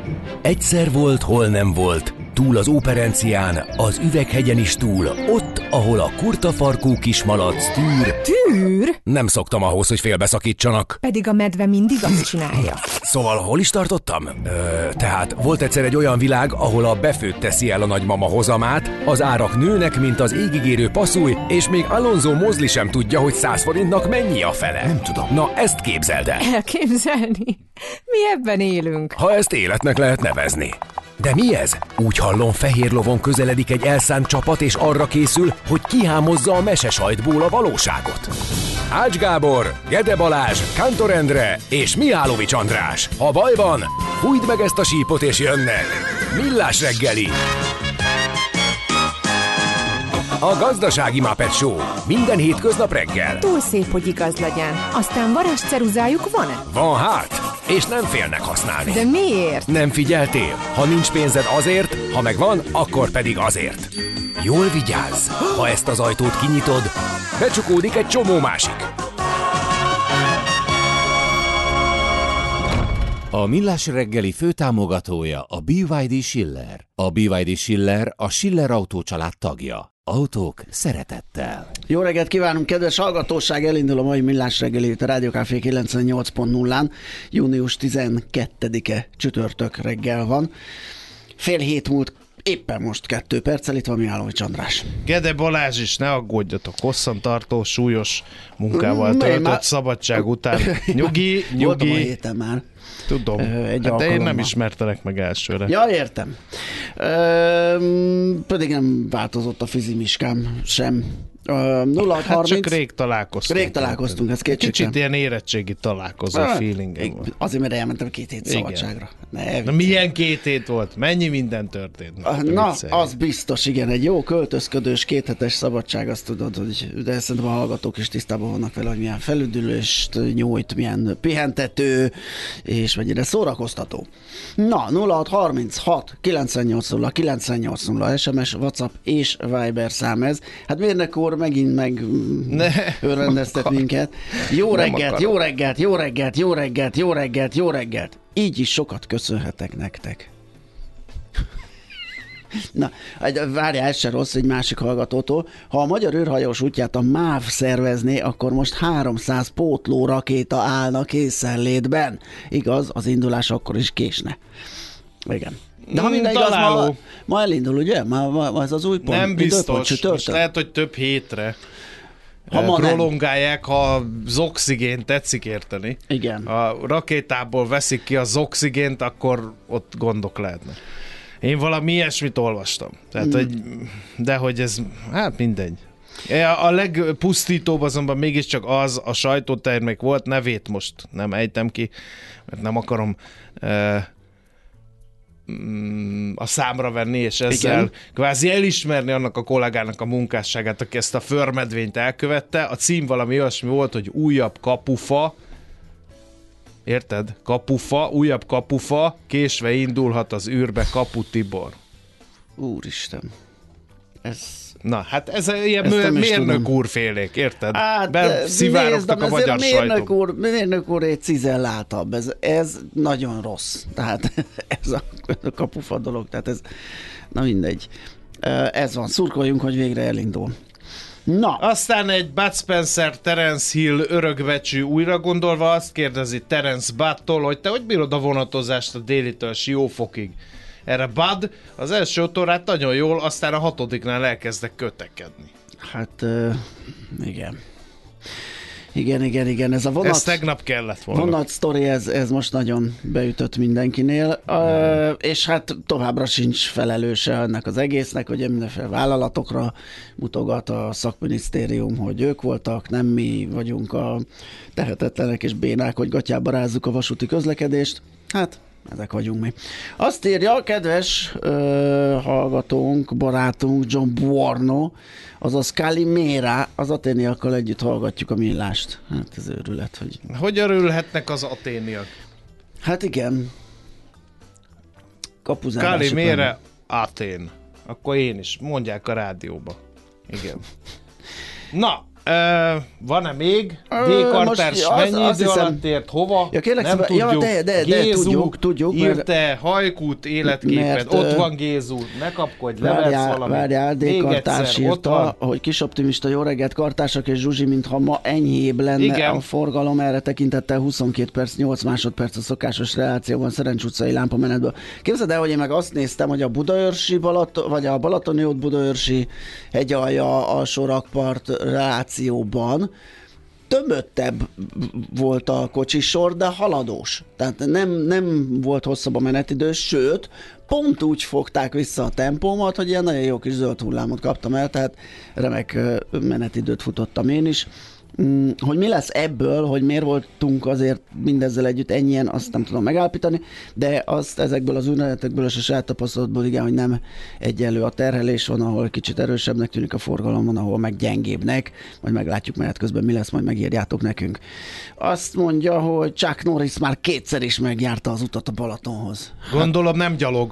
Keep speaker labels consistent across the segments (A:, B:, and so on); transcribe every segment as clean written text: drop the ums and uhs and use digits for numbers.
A: Egyszer volt, hol nem volt, túl az Óperencián, az Üveghegyen is túl, ott, ahol a kurtafarkú kismalac tűr.
B: Tűr?
A: Nem szoktam ahhoz, hogy félbeszakítsanak.
B: Pedig a medve mindig azt csinálja.
A: Szóval hol is tartottam? Tehát volt egyszer egy olyan világ, ahol a befőtt teszi el a nagymama hozamát, az árak nőnek, mint az égigérő passzúj, és még Alonso Mosley sem tudja, hogy 100 forintnak mennyi a fele.
C: Nem tudom.
A: Na, ezt képzeld el.
B: Elképzelni? Mi ebben élünk.
A: Ha ezt életnek lehet nevezni. De mi ez? Úgy hallom, fehér lovon közeledik egy elszánt csapat, és arra készül, hogy kihámozza a mesesajtból a valóságot. Ács Gábor, Gede Balázs, Kántor Endre és Mihálovics András. Ha baj van, fújd meg ezt a sípot és jönnek. Millás reggeli. A Gazdasági Muppet Show. Minden hétköznap reggel.
B: Túl szép, hogy igaz legyen. Aztán varázsceruzájuk van-e?
A: Van hát, és nem félnek használni.
B: De miért?
A: Nem figyeltél? Ha nincs pénzed azért, ha megvan, akkor pedig azért. Jól vigyázz! Ha ezt az ajtót kinyitod, becsukódik egy csomó másik.
D: A Millás reggeli főtámogatója a BYD Schiller. A BYD Schiller a Schiller Autó család tagja. Autók szeretettel.
C: Jó reggelt kívánunk, kedves hallgatóság! Elindul a mai Millás reggeli itt a Rádió Café 98.0-án. Június 12-e csütörtök reggel van. Fél hét múlt, éppen most 2 perccel, itt van Mihálovics András.
E: Gede Balázs is, ne aggódjatok, hosszantartó, súlyos munkával töltött szabadság után. Nyugi.
C: Voltam a héten már.
E: Tudom, de én nem ismertelek meg elsőre.
C: Ja, értem. Pedig nem változott a fizimiskám sem. 0630.
E: Hát csak rég találkoztunk.
C: Rég találkoztunk, ez
E: Kicsit ilyen érettségi találkozó feelingem volt.
C: Azért, mert elmentem 2 hét szabadságra.
E: Na milyen 2 hét volt? Mennyi minden történt?
C: Na, az biztos, igen. Egy jó költözködős 2 hetes szabadság, azt tudod, hogy de szerintem a hallgatók is tisztában vannak vele, hogy milyen felüdülést nyújt, milyen pihentető, és mennyire szórakoztató. Na, 0636 980 980 SMS, WhatsApp és Viber szám ez. Hát Mérnek úr megint örvendeztet minket. Jó reggelt, jó reggelt, jó reggelt, jó reggelt, jó reggelt, jó reggelt. Így is sokat köszönhetek nektek. Na, várjál, ez se rossz egy másik hallgatótól. Ha a magyar űrhajós útját a MÁV szervezné, akkor most 300 pótló rakéta állna készenlétben. Igaz, az indulás akkor is késne. Igen. De ha minden igaz, ma elindul, ugye? Ma ez az új pont.
E: Nem biztos. Most lehet, hogy több hétre prolongálják, ha az oxigént tetszik érteni.
C: Igen.
E: A rakétából veszik ki az oxigént, akkor ott gondok lehetnek. Én valami ilyesmit olvastam. Tehát, de hogy ez, hát mindegy. A legpusztítóbb azonban mégiscsak az, a sajtótermék volt, nevét most nem ejtem ki, mert nem akarom a számra venni, és ezzel kvázi elismerni annak a kollégának a munkásságát, aki ezt a förmedvényt elkövette. A cím valami olyasmi volt, hogy újabb kapufa, érted? Kapufa, újabb kapufa, késve indulhat az űrbe Kapu Tibor.
C: Úristen.
E: Na, hát ez ilyen mérnök úrfélék, érted?
C: Hát,
E: beszivárogtak a magyar sajtó.
C: Mérnök úr egy cizelláltabb. Ez nagyon rossz. Tehát ez a kapufa dolog. Tehát ez, na mindegy. Ez van. Szurkoljunk, hogy végre elindul. Na.
E: Aztán egy Bud Spencer, Terence Hill örökbecsű újra gondolva azt kérdezi Terence Budtól, hogy te hogy bírod a vonatozást a Délitől Siófokig? Erre Bud az első utórát nagyon jól, aztán a 6-nál elkezdek kötekedni.
C: Hát, igen. Igen, ez a vonat...
E: Ez tegnap kellett volna.
C: Vonat sztori, ez most nagyon beütött mindenkinél, és hát továbbra sincs felelőse ennek az egésznek, hogy mindenféle vállalatokra mutogat a szakminisztérium, hogy ők voltak, nem mi vagyunk a tehetetlenek és bénák, hogy gatyába rázzuk a vasúti közlekedést. Hát, ezek vagyunk mi. Azt írja a kedves hallgatónk, barátunk John Buorno, azaz Kalimera, az aténiakkal együtt hallgatjuk a Millást. Hát ez őrület, hogy...
E: Hogy örülhetnek az aténiak?
C: Hát igen. Kapuzárások.
E: Kalimera, Atén. Akkor én is. Mondják a rádióba. Igen. Na, Van-e még? D-kartárs mennyi idő alatt ért? Hova?
C: Ja, kérlek,
E: nem tudjuk.
C: De tudjuk.
E: Írte Hajkút életképet. Ott van Gézu. Ne kapkodj, leversz valamit.
C: Várjál, D-kartárs írta, hogy kisoptimista, jó reggelt kartársak és Zsuzsi, mintha ma enyhébb lenne a forgalom, erre tekintettel 22 perc, 8 másodperc a szokásos relációban Szerencs utcai lámpamenetből. Képzeld el, hogy én meg azt néztem, hogy a Budaörsi vagy a Balatoni út Budaörsi hegyalja alsó rakpart relációban tömöttebb volt a kocsisor, de haladós. Tehát nem volt hosszabb a menetidő, sőt, pont úgy fogták vissza a tempómat, hogy ilyen nagyon jó kis zöld hullámot kaptam el, tehát remek menetidőt futottam én is. Hogy mi lesz ebből, hogy miért voltunk azért mindezzel együtt ennyien, azt nem tudom megállapítani, de azt ezekből az űrletekből és a saját tapasztalatból igen, hogy nem egyenlő a terhelés, van, ahol kicsit erősebbnek tűnik a forgalom, van, ahol meg gyengébbnek, majd meglátjuk menet közben mi lesz, majd megírjátok nekünk. Azt mondja, hogy Chuck Norris már kétszer is megjárta az utat a Balatonhoz.
E: Gondolom nem gyalog.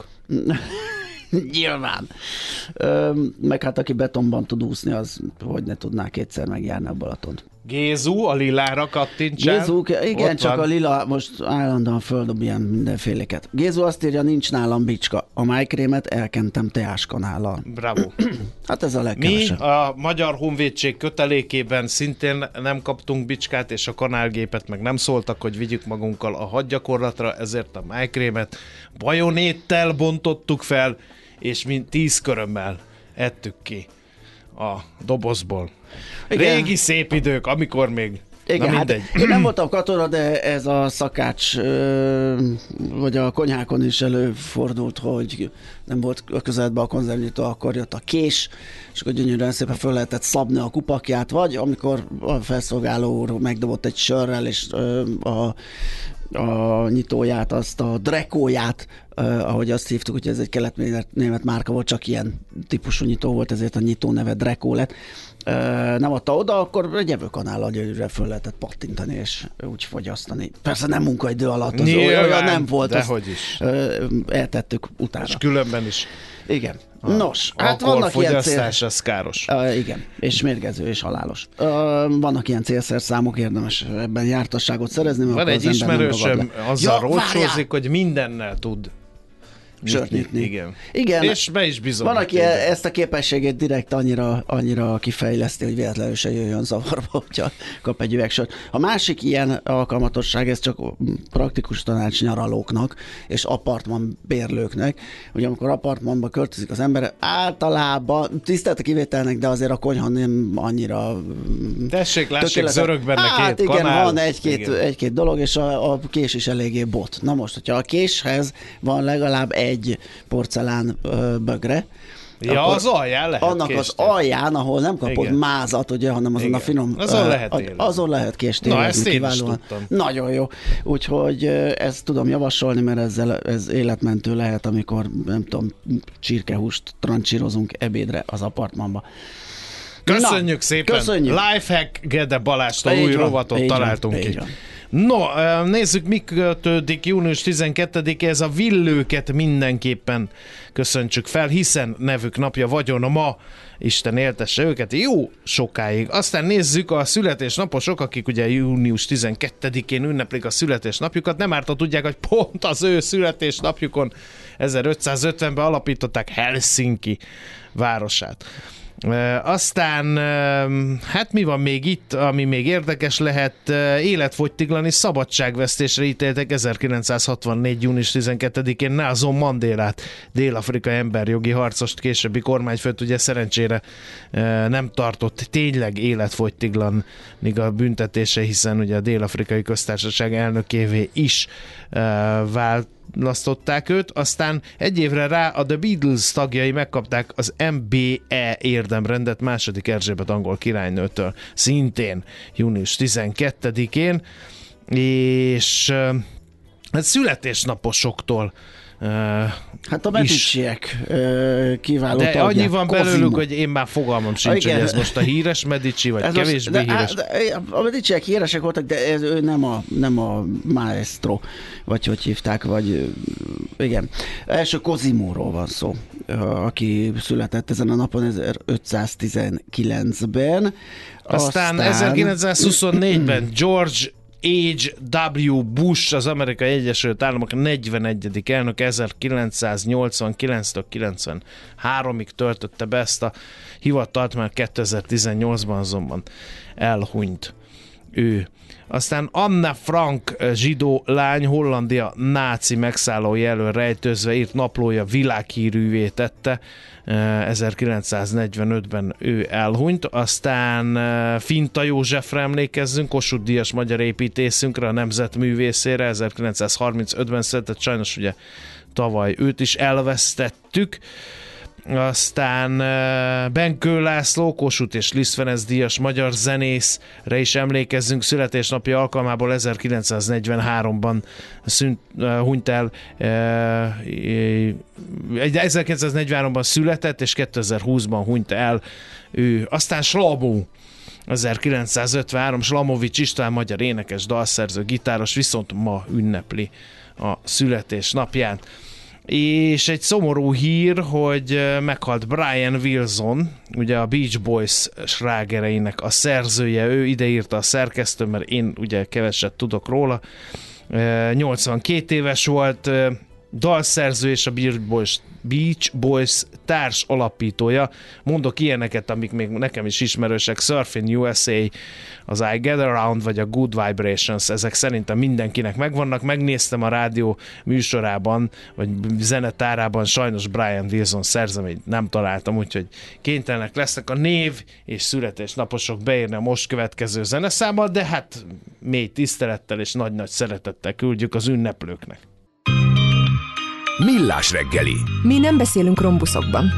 C: Nyilván. Meg hát aki betonban tud úszni, az hogy ne tudná kétszer megjárni a Balatont.
E: Gézu, a lilára kattintsál.
C: Gézu, igen,
E: ott
C: csak
E: van.
C: a lila most állandóan földob ilyen mindenféléket. Gézu azt írja, nincs nálam bicska. A májkrémet elkentem teáskanállal.
E: Bravo.
C: Hát ez a
E: Mi
C: legkevesebb.
E: a Magyar Honvédség kötelékében szintén nem kaptunk bicskát, és a kanálgépet meg nem szóltak, hogy vigyük magunkkal a hadgyakorlatra, ezért a májkrémet bajonéttel bontottuk fel, és 10 körömmel ettük ki a dobozból.
C: Igen.
E: Régi szép idők, amikor még...
C: Igen,
E: na
C: hát
E: mindegy.
C: én nem voltam katona, de ez a szakács, vagy a konyhákon is előfordult, hogy nem volt a közeledben a konzervnyitó, akkor jött a kés, és akkor gyönyörűen szépen föl lehetett szabni a kupakját, vagy amikor a felszolgáló úr megdobott egy sörrel, és a nyitóját, azt a drekóját, ahogy azt hívtuk, hogy ez egy kelet-német márka volt, csak ilyen típusú nyitó volt, ezért a nyitó neve Drekó lett. Nem adta oda, akkor egy evőkanállal gyönyörűen föl lehetett pattintani, és úgy fogyasztani. Persze nem munkaidő alatt, az olyan nem volt.
E: Dehogy is.
C: Eltettük utána.
E: És különben is.
C: Igen. Nos, hát vannak ilyen
E: fogyasztás, az káros.
C: Igen, és mérgező, és halálos. Vannak ilyen célszerszámok, érdemes ebben jártasságot szerezni.
E: Van egy ismerősöm, azzal rócsózik, hogy mindennel tud
C: sört nyitni.
E: Igen. És be is bizony.
C: Van, aki ezt a képességét direkt annyira kifejleszti, hogy véletlenül se jöjjön zavarba, hogyha kap egy üveg sört. A másik ilyen alkalmatosság, ez csak praktikus tanács nyaralóknak és apartman bérlőknek, hogy amikor apartmanba költözik az ember, általában tisztelt a kivételnek, de azért a konyha nem annyira
E: tessék, lássék, zörög benne két
C: igen,
E: kanál.
C: van egy-két dolog, és a kés is eléggé bot. Na most, hogyha a késhez van legalább egy porcelán bögre,
E: ja, az alján lehet
C: annak
E: kést.
C: Az alján, ahol nem kapod
E: igen.
C: mázat, ugye, hanem azon
E: igen.
C: a finom...
E: Azon lehet
C: kést
E: érezni. Na, ezt én is tudtam.
C: Nagyon jó. Úgyhogy ezt tudom javasolni, mert ez életmentő lehet, amikor, nem tudom, csirkehúst trancsírozunk ebédre az apartmanba.
E: Köszönjük szépen!
C: Köszönjük.
E: Lifehack Gede Balástól új rovatot találtunk ki. No, nézzük, mi kötődik június 12-e, a villőket mindenképpen köszöntsük fel, hiszen nevük napja vagyon ma, Isten éltesse őket jó sokáig. Aztán nézzük a születésnaposok, akik ugye június 12-én ünneplik a születésnapjukat, nem árt, tudják, hogy pont az ő születésnapjukon 1550-ben alapították Helsinki városát. Aztán, hát mi van még itt, ami még érdekes lehet, életfogytiglani szabadságvesztésre ítéltek 1964. június 12-én Nelson Mandelát, dél-afrikai emberjogi harcost, későbbi kormányfőt, ugye szerencsére nem tartott tényleg életfogytiglanig a büntetése, hiszen ugye a Dél-afrikai Köztársaság elnökévé is választották őt, aztán egy évre rá a The Beatles tagjai megkapták az MBE érdemrendet második Erzsébet angol királynőtől, szintén június 12-én, és hát születésnaposoktól
C: hát a Mediciek kiváló
E: de
C: tagják.
E: annyi van
C: Cosimo.
E: belőlük, hogy én már fogalmam sincs, hogy ez most a híres Medici, vagy kevésbé híres.
C: A Mediciek híresek voltak, de ő nem a maestro, vagy hogy hívták, vagy igen. Első Cosimóról van szó. aki született ezen a napon 1519-ben.
E: Aztán 1924-ben George H.W. Bush, az Amerikai Egyesült Államok 41. elnök, 1989-től 93-ig töltötte be ezt a hivatalt, már 2018-ban azonban elhunyt ő. Aztán Anne Frank, zsidó lány, Hollandia náci megszállói elől rejtőzve írt naplója világhírűvé tette. 1945-ben ő elhunyt. Aztán Finta Józsefre emlékezzünk, Kossuth-díjas magyar építészünkre, a nemzetművészére, 1935-ben született, sajnos ugye tavaly őt is elvesztettük. Aztán Benkő László, Kossuth és Liszt Ferenc díjas magyar zenészre is emlékezzünk, születésnapja alkalmából 1943-ban hunyt el, 1943-ban született, és 2020-ban hunyt el ő. Aztán Slamó, 1953, Slamovics István, magyar énekes, dalszerző, gitáros, viszont ma ünnepli a születésnapját. És egy szomorú hír, hogy meghalt Brian Wilson, ugye a Beach Boys slágereinek a szerzője, ő ideírta a szerkesztő, mert én ugye keveset tudok róla. 82 éves volt, dalszerző és a Beach Boys társ alapítója. Mondok ilyeneket, amik még nekem is ismerősek: Surfing USA, az I Get Around, vagy a Good Vibrations, ezek szerintem mindenkinek megvannak. Megnéztem a rádió műsorában, vagy zenetárában, sajnos Brian Wilson szerzeményt nem találtam, úgyhogy kénytelenek lesznek a név és születésnaposok beírni a most következő zeneszámmal, de hát mély tisztelettel és nagy-nagy szeretettel küldjük az ünneplőknek.
A: Millás reggeli.
B: Mi nem beszélünk rombuszokban.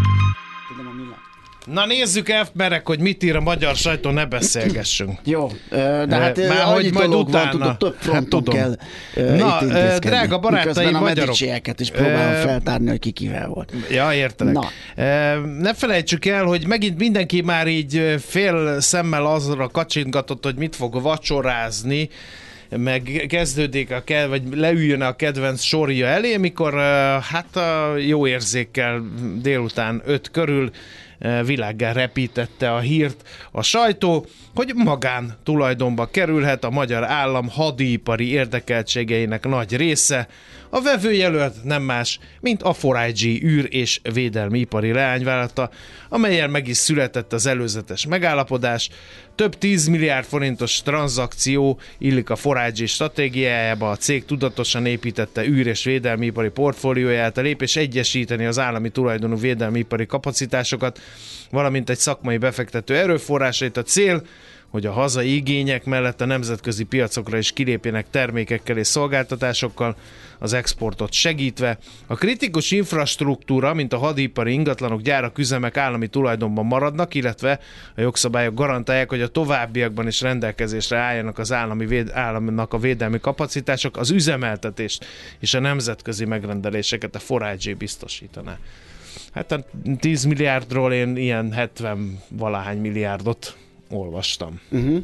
E: Na nézzük, emberek, hogy mit ír a magyar sajtó, ne beszélgessünk.
C: Jó, de hát
E: már hogy majd
C: dolog
E: utána,
C: van, tudod, több fronton kell
E: Na,
C: magyarok.
E: drága barátaim,
C: a
E: magyarok.
C: medicsieket is próbálom feltárni, hogy ki kivel volt.
E: Ja, értelek.
C: Na.
E: Ne felejtsük el, hogy megint mindenki már így fél szemmel azra kacsingatott, hogy mit fog vacsorázni, meg kezdődik vagy leüljön a kedvenc sorja elé, mikor hát a jó érzékkel délután 5 körül világgá repítette a hírt a sajtó, hogy magán tulajdonba kerülhet a magyar állam hadipari érdekeltségeinek nagy része. A vevőjelölt nem más, mint a 4IG űr- és védelmi ipari leányvállalata, amellyel meg is született az előzetes megállapodás. Több 10 milliárd forintos tranzakció illik a 4IG stratégiájába, a cég tudatosan építette űr- és védelmi ipari portfólióját, a lépés egyesíteni az állami tulajdonú védelmi ipari kapacitásokat, valamint egy szakmai befektető erőforrásait. A cél, hogy a hazai igények mellett a nemzetközi piacokra is kilépjenek termékekkel és szolgáltatásokkal, az exportot segítve. A kritikus infrastruktúra, mint a hadipari ingatlanok, gyárak, üzemek állami tulajdonban maradnak, illetve a jogszabályok garantálják, hogy a továbbiakban is rendelkezésre álljanak az államnak a védelmi kapacitások, az üzemeltetést és a nemzetközi megrendeléseket a 4IG biztosítaná. Hát a 10 milliárdról én ilyen 70-valahány milliárdot olvastam.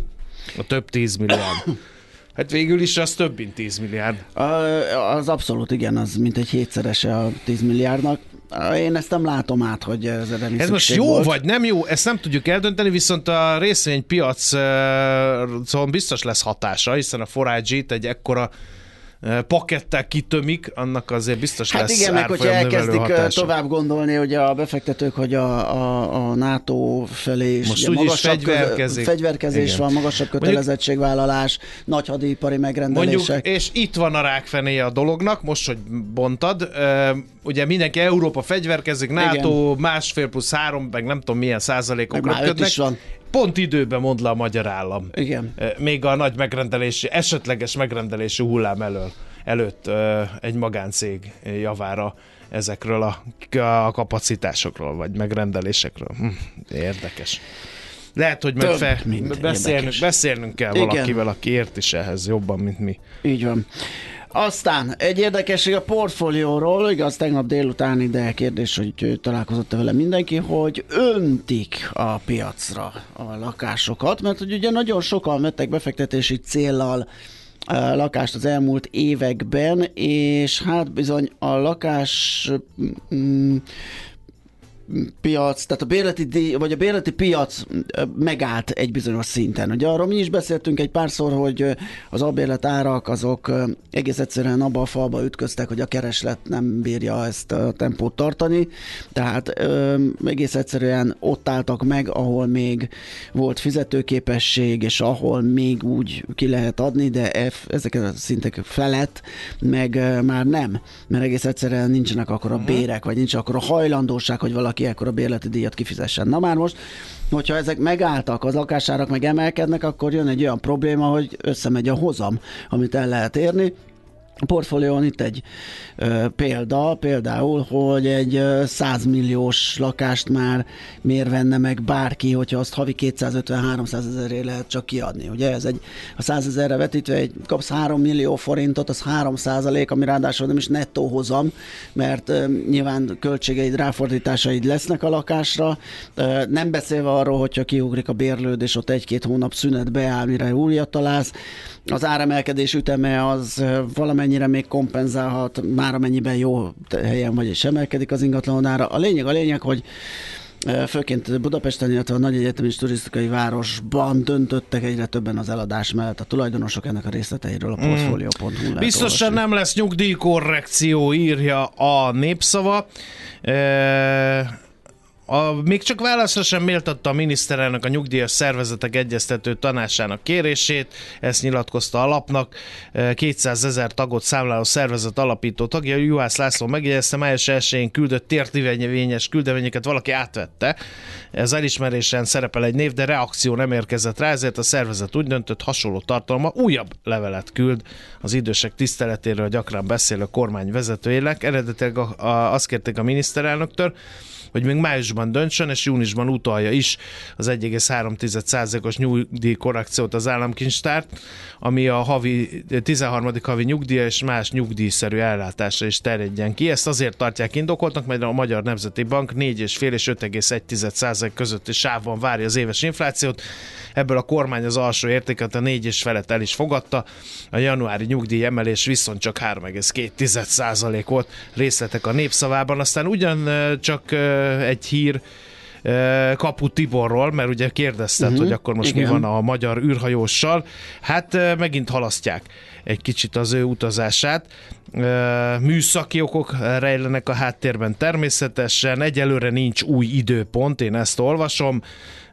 E: A több 10 milliárd. Hát végül is az több, mint 10 milliárd.
C: Az abszolút igen, az mint egy hétszerese a 10 milliárdnak. Én ezt nem látom át, hogy ez
E: most jó volt, vagy nem jó, ezt nem tudjuk eldönteni, viszont a részvénypiacon biztos lesz hatása, hiszen a 4IG-t egy ekkora pakettel kitömik, annak azért biztos lesz
C: igen, meg hogyha elkezdik tovább gondolni, hogy a befektetők, hogy a NATO felé is
E: most magasabb
C: fegyverkezés van, magasabb kötelezettségvállalás, nagy hadipari megrendelések.
E: Mondjuk, és itt van a rákfenéje a dolognak, most, hogy bontad, ugye mindenki Európa fegyverkezik, NATO 1,5+3, meg nem tudom milyen százalékokra kötnek. Pont időben mond le a magyar állam.
C: Igen.
E: Még a nagy megrendelési, esetleges megrendelési hullám előtt egy magáncég javára ezekről a kapacitásokról, vagy megrendelésekről. Érdekes. Lehet, hogy beszélnünk kell valakivel, aki ért is ehhez jobban, mint mi.
C: Így van. Aztán egy érdekesség a portfólióról, igaz, tegnap délután ide kérdés, hogy találkozott vele mindenki, hogy öntik a piacra a lakásokat, mert hogy ugye nagyon sokan vettek befektetési céllal lakást az elmúlt években, és hát bizony a lakás piac, tehát a bérleti díj, vagy a bérleti piac megállt egy bizonyos szinten. Ugye arról mi is beszéltünk egy párszor, hogy az albérlet árak azok egész egyszerűen abba a falba ütköztek, hogy a kereslet nem bírja ezt a tempót tartani, tehát egész egyszerűen ott álltak meg, ahol még volt fizetőképesség, és ahol még úgy ki lehet adni, de ezeket a szintek felett meg már nem, mert egész egyszerűen nincsenek akkora bérek, vagy nincs akkora hajlandóság, hogy valaki ekkor a bérleti díjat kifizessen. Na már most, hogyha ezek megálltak, az lakásárak meg emelkednek, akkor jön egy olyan probléma, hogy összemegy a hozam, amit el lehet érni. A portfólión itt egy például, hogy egy 100 milliós lakást már miért venne meg bárki, hogyha azt havi 250-300 ezerért lehet csak kiadni. Ugye ez a 100 ezerre vetítve kapsz 3 millió forintot, az 3%, ami ráadásul nem is nettó hozam, mert nyilván költségeid, ráfordításaid lesznek a lakásra. Nem beszélve arról, hogyha kiugrik a bérlődés, ott 1-2 hónap szünetbe áll, mire újat találsz. Az áremelkedés üteme az valamennyire még kompenzálhat, már amennyiben jó helyen vagy és emelkedik az ingatlanod ára. A lényeg, hogy főként Budapesten, illetve a nagy egyetemi és turisztikai városban döntöttek egyre többen az eladás mellett. A tulajdonosok ennek a részleteiről a portfolio.hu
E: biztosan nem lesz nyugdíjkorrekció, írja a Népszava. Még csak válaszra sem méltatta a miniszterelnök a nyugdíjas szervezetek egyeztető tanácsának kérését, ezt nyilatkozta a lapnak. 200 000 tagot számláló szervezet alapító tagja, Juhász László megjegyezte, május 1-én küldött tértivényes küldeményeket valaki átvette. Ez elismerésen szerepel egy név, de reakció nem érkezett rá, ezért a szervezet úgy döntött, hasonló tartalma újabb levelet küld az idősek tiszteletéről gyakran beszélő kormány vezetőjének. Eredetileg azt kérték a miniszterelnöktől, hogy még májusban döntsön, és júniusban utalja is az 1,3%-os nyugdíjkorrekciót az államkincstárt, ami a 13. havi nyugdíja és más nyugdíjszerű ellátásra is terjedjen ki. Ezt azért tartják indokoltnak, mert a Magyar Nemzeti Bank 4,5 és 5,1% közötti sávban várja az éves inflációt. Ebből a kormány az alsó értéket, a 4 felett el is fogadta. A januári nyugdíj emelés viszont csak 3,2% volt. Részletek a Népszavában. Aztán ugyancsak egy hír Kapu Tiborról, mert ugye kérdezted, hogy akkor most igen, mi van a magyar űrhajóssal. Hát megint halasztják egy kicsit az ő utazását. Műszaki okok rejlenek a háttérben természetesen. Egyelőre nincs új időpont, én ezt olvasom.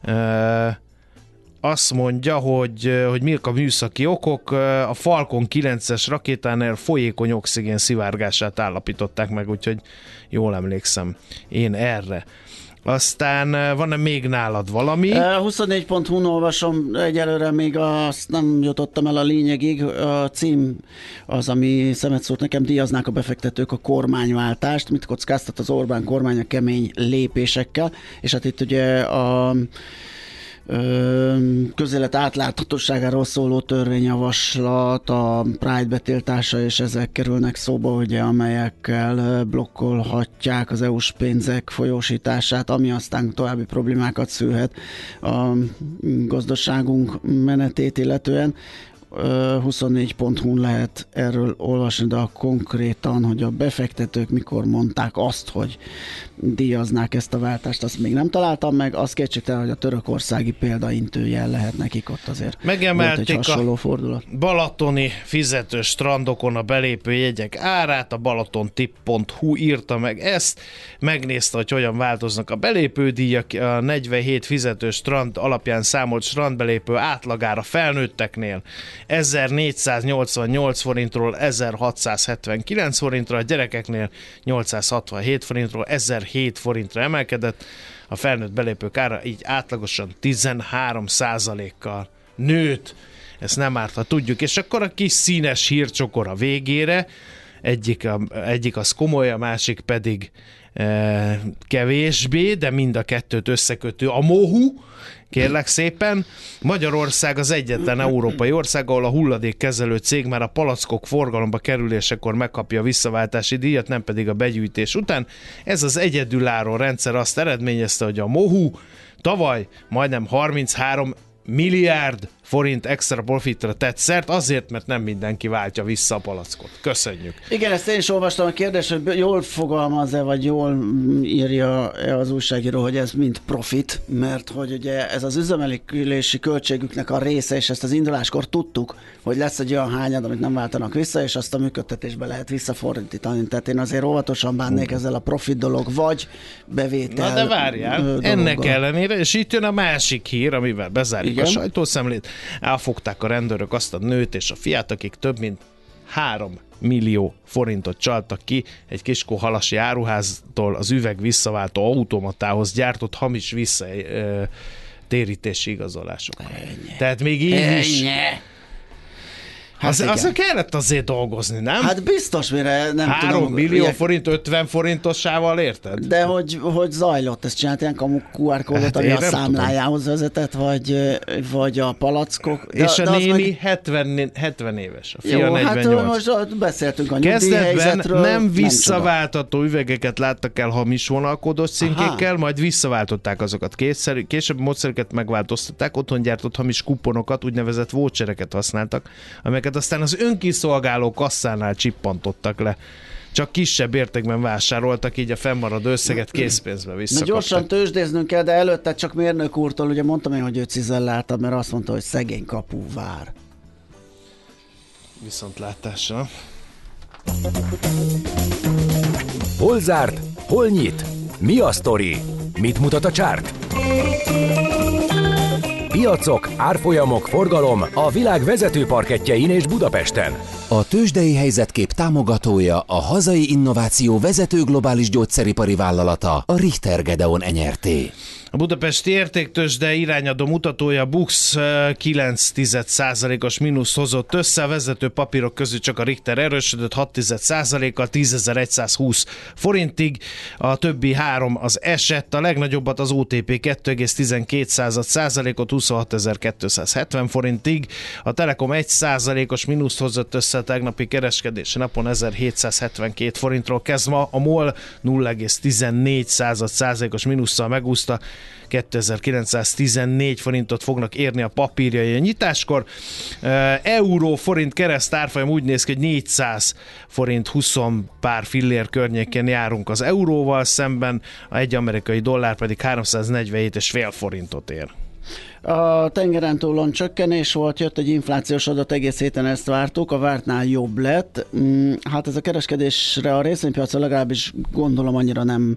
E: Azt mondja, hogy mik a műszaki okok. A Falcon 9-es rakétánál folyékony oxigén szivárgását állapították meg, úgyhogy jól emlékszem én erre. Aztán van-e még nálad valami?
C: 24.hu-n olvasom, egyelőre még azt nem jutottam el a lényegig. A cím az, ami szemet szólt nekem, díjaznák a befektetők a kormányváltást, mit kockáztat az Orbán kormány a kemény lépésekkel, és hát itt ugye a közélet átláthatóságáról szóló törvényjavaslat, a Pride betiltása, és ezek kerülnek szóba, ugye, amelyekkel blokkolhatják az EU-s pénzek folyósítását, ami aztán további problémákat szülhet a gazdaságunk menetét illetően. 24.hu-n lehet erről olvasni, de konkrétan, hogy a befektetők mikor mondták azt, hogy díjaznák ezt a váltást, azt még nem találtam meg. Azt kétségtelen, hogy a törökországi példaintőjel lehet nekik, ott azért
E: megemelték
C: volt egy hasonló fordulat.
E: Balatoni fizetős strandokon a belépő jegyek árát, a balatontip.hu írta meg ezt, megnézte, hogy hogyan változnak a belépődíjak, a 47 fizetős strand alapján számolt strandbelépő átlagára felnőtteknél 1488 forintról 1679 forintra, a gyerekeknél 867 forintról 1007 forintra emelkedett, a felnőtt belépők ára így átlagosan 13%-kal nőtt. Ezt nem árt, ha tudjuk. És akkor a kis színes hírcsokor a végére, egyik az komoly, a másik pedig kevésbé, de mind a kettőt összekötő a MOHU, kérlek szépen. Magyarország az egyetlen európai ország, ahol a hulladékkezelő cég már a palackok forgalomba kerülésekor megkapja a visszaváltási díjat, nem pedig a begyűjtés után. Ez az egyedülálló rendszer azt eredményezte, hogy a MOHU tavaly majdnem 33 milliárd forint extra profitra tett szert, azért, mert nem mindenki váltja vissza a palackot. Köszönjük.
C: Igen, ezt én is olvastam a kérdést, hogy jól fogalmaz-e, vagy jól írja az újságíró, hogy ez mind profit, mert hogy ugye ez az üzemelkedési költségüknek a része, és ezt az induláskor tudtuk, hogy lesz egy olyan hányad, amit nem váltanak vissza, és azt a működtetésbe lehet visszafordítani. Tehát én azért óvatosan bánnék ezzel a profit dolog, vagy bevétel.
E: Na de várjál,
C: dologgal.
E: ennek ellenére, és itt jön a másik hír, amivel bezárjuk
C: Igen?
E: a sajtószemlét. Elfogták a rendőrök azt a nőt és a fiát, akik több mint 3 millió forintot csaltak ki egy Kiskó-halasi áruháztól az üveg visszaváltó automatához gyártott hamis visszatérítési igazolások. Tehát még így is... Azon kellett azért dolgozni, nem?
C: Hát biztos, mire nem
E: 3 millió forint 50 forintosával, érted?
C: De hogy zajlott, ezt csinált ilyen kamu QR kódot,
E: Hát
C: ami
E: én
C: a
E: nem
C: számlájához vezetett, vagy a palackok.
E: És
C: de
E: a
C: az
E: némi
C: meg...
E: 70 éves, a fia
C: Jó,
E: 48.
C: hát most beszéltünk a
E: Kezdetben
C: nyugdíjhelyzetről.
E: nem visszaváltató üvegeket láttak el hamis vonalkódos címkékkel, majd visszaváltották azokat. Később módszereket megváltoztatták, otthon gyártott hamis kuponokat, úgynevezett vouchereket használtak, amelyeket aztán az önkiszolgáló kasszánál csippantottak le. Csak kisebb értékben vásároltak, így a fennmaradó összeget készpénzbe visszakaptak.
C: Gyorsan tőzsdéznünk kell, de előtte csak mérnök úrtól, ugye mondtam én, hogy ő cizellálta, mert azt mondta, hogy szegény kapu vár.
E: Viszontlátásra.
A: Hol zárt? Hol nyit? Mi a sztori? Mit mutat a csárt? Piacok, árfolyamok, forgalom a világ vezető parkettjein és Budapesten.
D: A tőzsdei helyzetkép támogatója a hazai innováció vezető globális gyógyszeripari vállalata, a Richter Gedeon Nyrt.
E: A budapesti értéktőzsde irányadó mutatója BUX 9,1%-os mínuszt hozott össze, a vezető papírok közül csak a Richter erősödött 6,1%-kal 10.120 forintig, a többi három az esett, a legnagyobbat az OTP 2,12%-ot 26.270 forintig, a Telekom 1%-os mínuszt hozott össze a tegnapi kereskedési napon 1772 forintról kezd ma, a MOL 0,14%-os mínusszal megúszta, 2914 forintot fognak érni a papírjai a nyitáskor. Euró-forint kereszt árfolyam úgy néz ki, hogy 400 forint 20 pár fillér környéken járunk az euróval szemben, a egy amerikai dollár pedig 347,5 forintot ér.
C: A tengeren túlon csökkenés volt, jött egy inflációs adat, egész héten ezt vártuk, a vártnál jobb lett. Hát ez a kereskedésre a részvénypiacon legalábbis gondolom annyira nem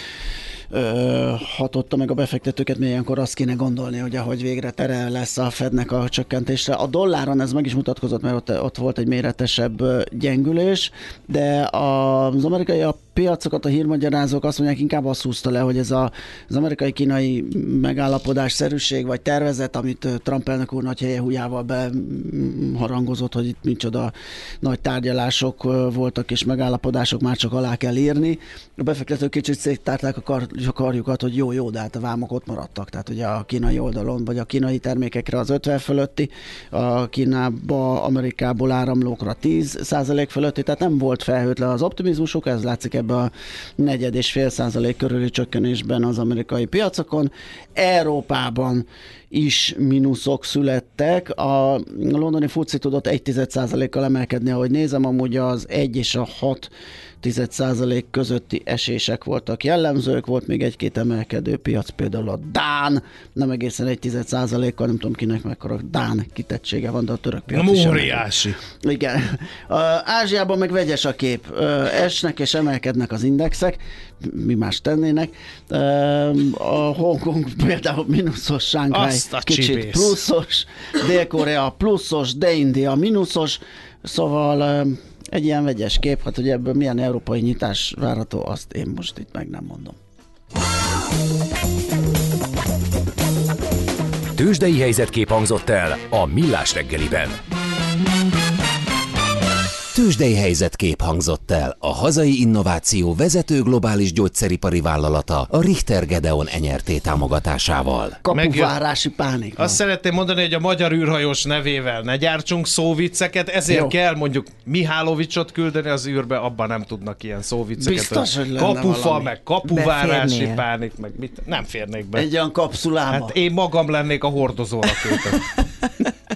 C: hatotta meg a befektetőket, mert ilyenkor azt kéne gondolni, hogy ahogy végre tere lesz a Fednek a csökkentésre. A dolláron ez meg is mutatkozott, mert ott volt egy méretesebb gyengülés, de az amerikai piacokat a hírmagyarázók azt mondják, inkább azt húzta le, hogy ez az amerikai-kínai megállapodásszerűség vagy tervezet, amit Trump elnök úr nagy helyehújával beharangozott, hogy itt micsoda nagy tárgyalások voltak és megállapodások, már csak alá kell írni. A befektetők kicsit széttárták a karjukat, hogy jó, de hát a vámok ott maradtak. Tehát ugye a kínai oldalon, vagy a kínai termékekre az 50 fölötti, a Kínába, Amerikából áramlókra 10% fölötti, tehát nem volt felhőtlen az optimizmusuk, ez látszik ebben a 4,5% körüli csökkenésben az amerikai piacokon. Európában is mínuszok születtek. A londoni FTSE tudott 1,1%-kal emelkedni, ahogy nézem, amúgy az 1 és a 6% közötti esések voltak jellemzők, volt még egy-két emelkedő piac, például a Dán, nem egészen 1,1%-kal, nem tudom kinek mekkora Dán kitettsége van, de a török piac is.
E: Óriási.
C: Igen. Ázsiában meg vegyes a kép. Esnek és emelkednek az indexek, mi más tennének. A Hongkong például mínuszos, Shanghai kicsit pluszos, Dél-Korea pluszos, de India mínuszos, szóval egy ilyen vegyes kép, hát hogy ebből milyen európai nyitás várható, azt én most itt meg nem mondom.
A: Tőzsdei helyzetkép hangzott el a Millás reggeliben.
D: Tőzsdei helyzetkép hangzott el a hazai innováció vezető globális gyógyszeripari vállalata, a Richter Gedeon Nyrt. Támogatásával.
C: Kapuvárási pánik van.
E: Azt szeretném mondani, hogy a magyar űrhajós nevével ne gyártsunk szóvicceket, ezért
C: Jó.
E: kell mondjuk Mihálovicsot küldeni az űrbe, abban nem tudnak ilyen szóvicceket.
C: Biztos, hogy lenne
E: kapufa,
C: valami.
E: meg kapuvárási
B: Beférnél.
E: pánik, meg mit, nem férnék be.
C: Egy olyan kapszulába.
E: Hát én magam lennék a hordozóra küldeni.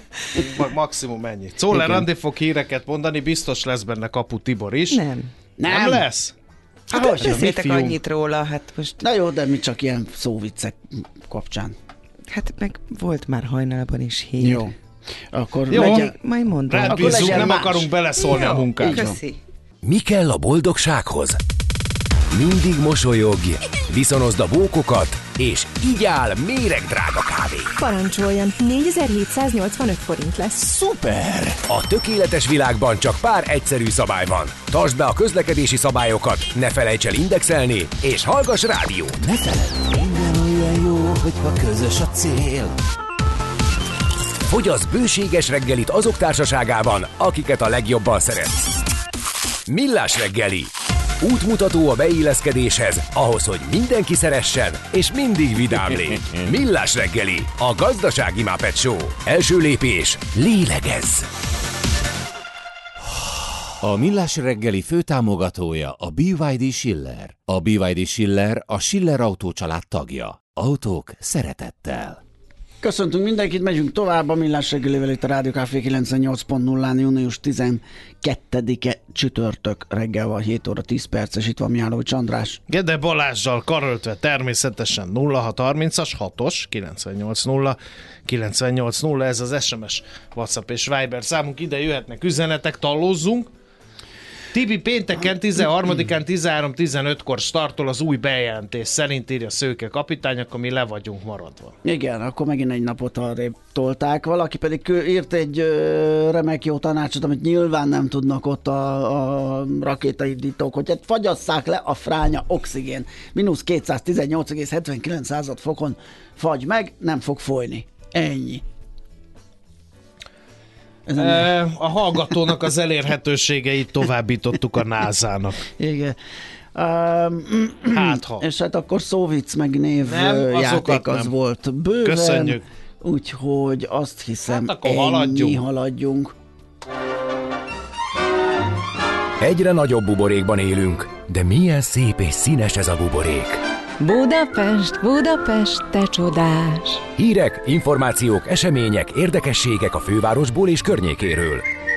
E: maximum ennyi. Czoller Andi fog híreket mondani, biztos lesz benne Kapu Tibor is. Nem lesz?
F: Hát hogy beszéltek annyit róla, hát most...
C: Na jó, de mi csak ilyen szóviccek kapcsán.
F: Hát meg volt már hajnalban is hír.
C: Jó. Akkor
F: majd mondom.
E: Rád bízzuk, nem akarunk beleszólni a munkába.
F: Köszi.
A: Mi kell a boldogsághoz? Mindig mosolyogj, viszonozd a bókokat, és így áll méregdrága kávé.
B: Parancsoljon, 4785 forint lesz.
A: Szuper! A tökéletes világban csak pár egyszerű szabály van. Tartsd be a közlekedési szabályokat, ne felejts el indexelni, és hallgass rádiót.
D: Ne feledd, minden olyan jó, hogyha közös a cél.
A: Fogyasz bőséges reggelit azok társaságában, akiket a legjobban szeretsz. Millás reggeli. Útmutató a beilleszkedéshez, ahhoz, hogy mindenki szeressen, és mindig vidám légy. Millás reggeli, a gazdasági Muppet Show. Első lépés, lélegezz!
D: A Millás reggeli főtámogatója a BYD Schiller. A BYD Schiller a Schiller Autó család tagja. Autók szeretettel.
C: Köszöntünk mindenkit, megyünk tovább a Millás reggelével itt a Rádió Café 98.0-án, június 12-e csütörtök reggel van, 7 óra 10 perces, itt van Mihálovics András.
E: Gede Balázsjal karöltve természetesen 0630-as 6-os 980 ez az SMS, WhatsApp és Viber számunk, ide jöhetnek üzenetek, tallozzunk. Tibi, pénteken 13-án 13-15-kor startol az új bejelentés szerint, írja Szőke kapitány, akkor mi le vagyunk maradva.
C: Igen, akkor megint egy napot arrébb tolták. Valaki pedig írt egy remek jó tanácsot, amit nyilván nem tudnak ott a rakétaindítók, hogy hát fagyasszák le a fránya oxigén. Mínusz 218,79 fokon fagy meg, nem fog folyni. Ennyi.
E: A hallgatónak az elérhetőségeit továbbítottuk a NASA-nak.
C: Igen.
E: Hát ha.
C: És hát akkor szóvic meg névjáték az volt bőven.
E: Köszönjük.
C: Úgyhogy azt hiszem,
E: hát akkor
C: haladjunk.
A: Egyre nagyobb buborékban élünk, de milyen szép és színes ez a buborék.
B: Budapest, Budapest, te csodás!
A: Hírek, információk, események, érdekességek a fővárosból és környékéről.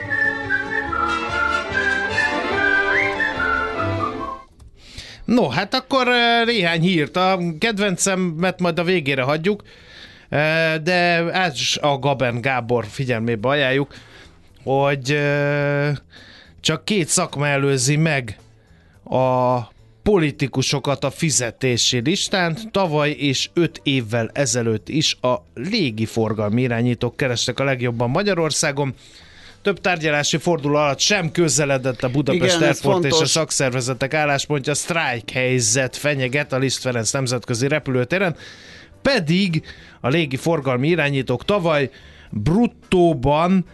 E: No, hát akkor néhány hírt. A kedvencemet majd a végére hagyjuk, de a Gaben Gábor figyelmébe ajánljuk, hogy csak 2 szakma előzi meg a politikusokat a fizetési listán. Tavaly és 5 évvel ezelőtt is a légiforgalmi irányítók kerestek a legjobban Magyarországon. Több tárgyalási forduló alatt sem közeledett a Budapest Airport és a szakszervezetek álláspontja, sztrájk helyzet fenyeget a Liszt Ferenc nemzetközi repülőtéren, pedig a légiforgalmi irányítók tavaly bruttóban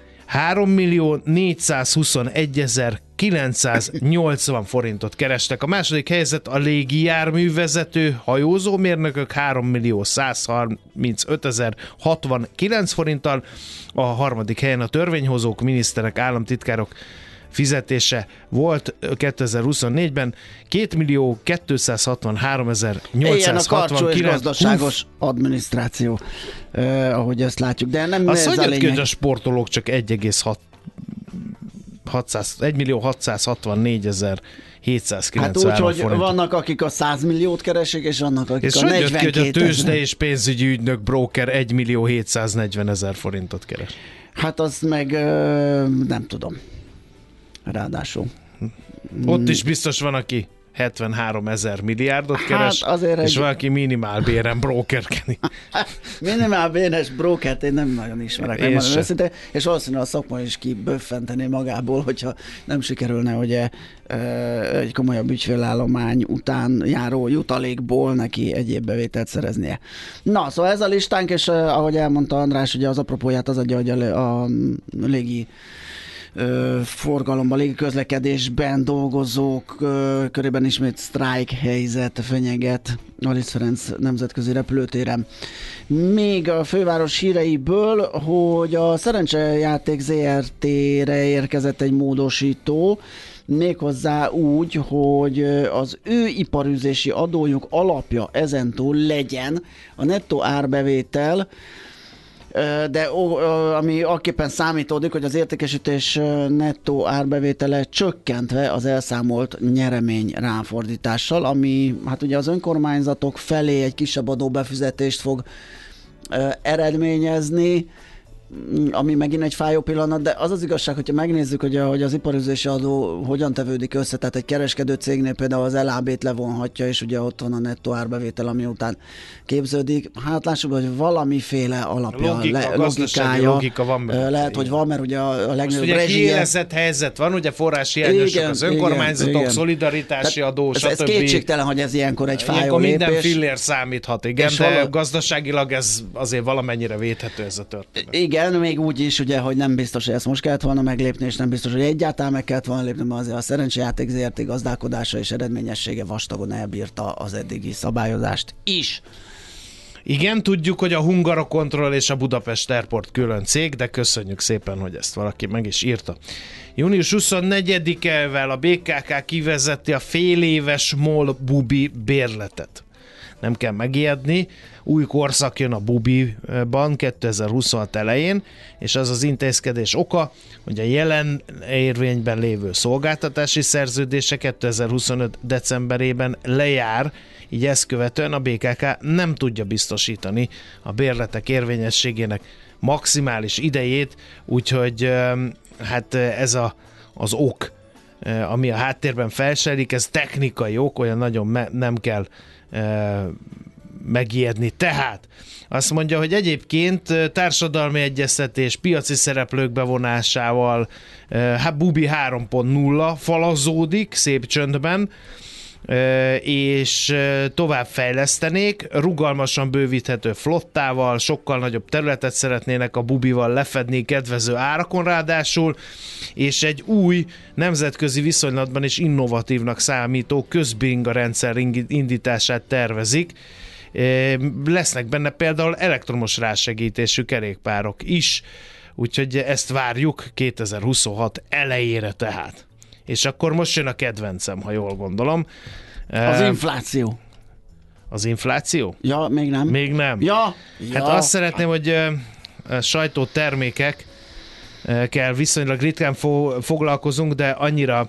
E: 3.421.980 forintot kerestek. A második helyzet a légijárművezető hajózómérnökök 3.135.069 forinttal, a harmadik helyen a törvényhozók, miniszterek, államtitkárok fizetése volt 2024-ben 2.263.869.
C: Ilyen a karcsú és gazdaságos adminisztráció, ahogy ezt látjuk, de nem
E: az,
C: ez a lényeg.
E: Hogy a sportolók csak 1.664.790
C: hát úgy, hogy
E: forintot.
C: Vannak, akik a 100 milliót keresik, és vannak, akik
E: és
C: a 42
E: hogy a tőzsde és pénzügyi ügynök broker 1.740.000 forintot keres.
C: Hát azt meg nem tudom. Ráadásul.
E: Ott is biztos van, aki 73.000 milliárdot keres, és valaki minimálbéren brokerkeni.
C: Minimálbéres brokert én nem nagyon ismerek, nem nagyon őszinte, és valószínűleg a szakma is kiböffentené magából, hogyha nem sikerülne ugye egy komolyabb ügyfélállomány után járó jutalékból neki egyéb bevételt szereznie. Na, szóval ez a listánk, és ahogy elmondta András, ugye az apropóját az adja, hogy a légi forgalomban, légi közlekedésben dolgozók körében ismét sztrájk helyzet fenyeget a Liszt Ferenc nemzetközi repülőtéren. Még a főváros híreiből, hogy a Szerencsejáték ZRT-re érkezett egy módosító, méghozzá úgy, hogy az ő iparűzési adójuk alapja ezentúl legyen a nettó árbevétel, de ami akképpen számítódik, hogy az értékesítés nettó árbevétele csökkentve az elszámolt nyeremény ráfordítással, ami hát ugye az önkormányzatok felé egy kisebb adóbefizetést fog eredményezni, ami megint egy fájó pillanat, de az az igazság, hogyha megnézzük, hogy az iparüzési adó hogyan tevődik össze, tehát egy kereskedő cégnél például az LAB-t levonhatja, és ugye ott van a nettó árbevétel, ami után képződik. Hát lássuk, hogy valamiféle alapja, logikája
E: logika van benne.
C: Lehet, hogy van, mert ugye a legnagyobb
E: ugye
C: rezsie...
E: kiélezett helyzet van, ugye forráshiányosak az önkormányzatok,
C: igen.
E: szolidaritási adó, stb.
C: Ez kétségtelen, hogy ez ilyenkor egy fájó
E: ilyenkor
C: lépés.
E: minden fillér számíthat, igen,
C: És
E: de gazdaságilag ez azért valamennyire védhető ez a történet.
C: Igen, még úgy is, ugye, hogy nem biztos, hogy ezt most kellett volna meglépni, és nem biztos, hogy egyáltalán meg kellett volna lépni, mert azért a szerencsejáték ZRT gazdálkodása és eredményessége vastagon elbírta az eddigi szabályozást is.
E: Igen, tudjuk, hogy a Hungarocontrol és a Budapest Airport külön cég, de köszönjük szépen, hogy ezt valaki meg is írta. Június 24-ével a BKK kivezeti a féléves MOL bubi bérletet. Nem kell megijedni, új korszak jön a bubiban 2026 elején, és az az intézkedés oka, hogy a jelen érvényben lévő szolgáltatási szerződése 2025 decemberében lejár, így ezt követően a BKK nem tudja biztosítani a bérletek érvényességének maximális idejét, úgyhogy hát ez az ok, ami a háttérben felsejlik, ez technikai ok, olyan nagyon nem kell megijedni. Tehát azt mondja, hogy egyébként társadalmi egyeztetés, piaci szereplők bevonásával hát bubi 3.0 falazódik szép csöndben, és tovább fejlesztenék, rugalmasan bővíthető flottával, sokkal nagyobb területet szeretnének a bubival lefedni kedvező árakon ráadásul, és egy új nemzetközi viszonylatban is innovatívnak számító közbinga rendszer indítását tervezik. Lesznek benne például elektromos rásegítésű kerékpárok is, úgyhogy ezt várjuk 2026 elejére tehát. És akkor most jön a kedvencem, ha jól gondolom.
C: Az infláció.
E: Az infláció?
C: Ja, még nem.
E: Még nem.
C: Ja.
E: Hát azt szeretném, hogy sajtótermékekkel viszonylag ritkán foglalkozunk, de annyira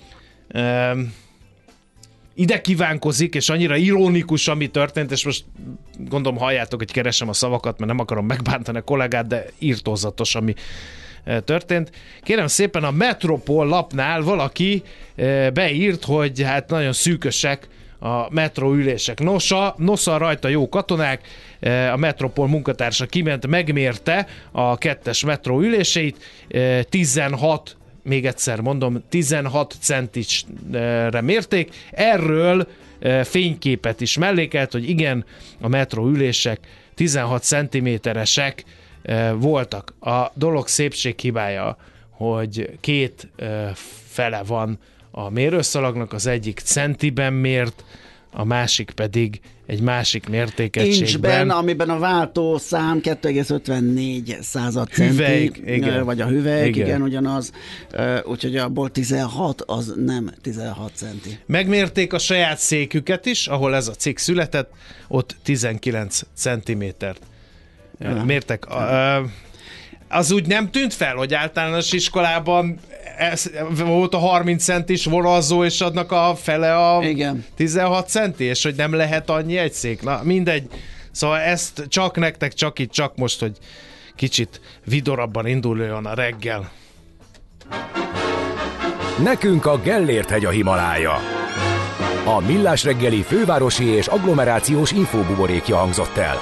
E: ide kívánkozik, és annyira ironikus, ami történt, és most gondolom halljátok, hogy keresem a szavakat, mert nem akarom megbántani a kollégát, de írtózatos, ami történt. Kérem szépen, a Metropol lapnál valaki beírt, hogy hát nagyon szűkösek a metróülések. Nosza rajta jó katonák, a Metropol munkatársa kiment, megmérte a 2-es metró üléseit, 16, még egyszer mondom, 16 centisre mérték. Erről fényképet is mellékelt, hogy igen, a metró ülések 16 centiméteresek voltak. A dolog szépséghibája, hogy két fele van a mérőszalagnak, az egyik centiben mért, a másik pedig egy másik mértékegységben.
C: Inchben, amiben a váltószám 2,54
E: hüvelyk,
C: centi, vagy a hüvelyk, igen ugyanaz, úgyhogy abból 16, az nem 16 centi.
E: Megmérték a saját széküket is, ahol ez a cikk született, ott 19 centimétert mértek. Az úgy nem tűnt fel, hogy általános iskolában volt a 30 centis vonalzó, és adnak a fele a igen. 16 centi, és hogy nem lehet annyi egy szék. Na, mindegy. Szóval ezt csak nektek, csak itt, csak most, hogy kicsit vidorabban induljon a reggel.
A: Nekünk a Gellért-hegy a Himalája. A Millás reggeli fővárosi és agglomerációs infóbuborékja hangzott el.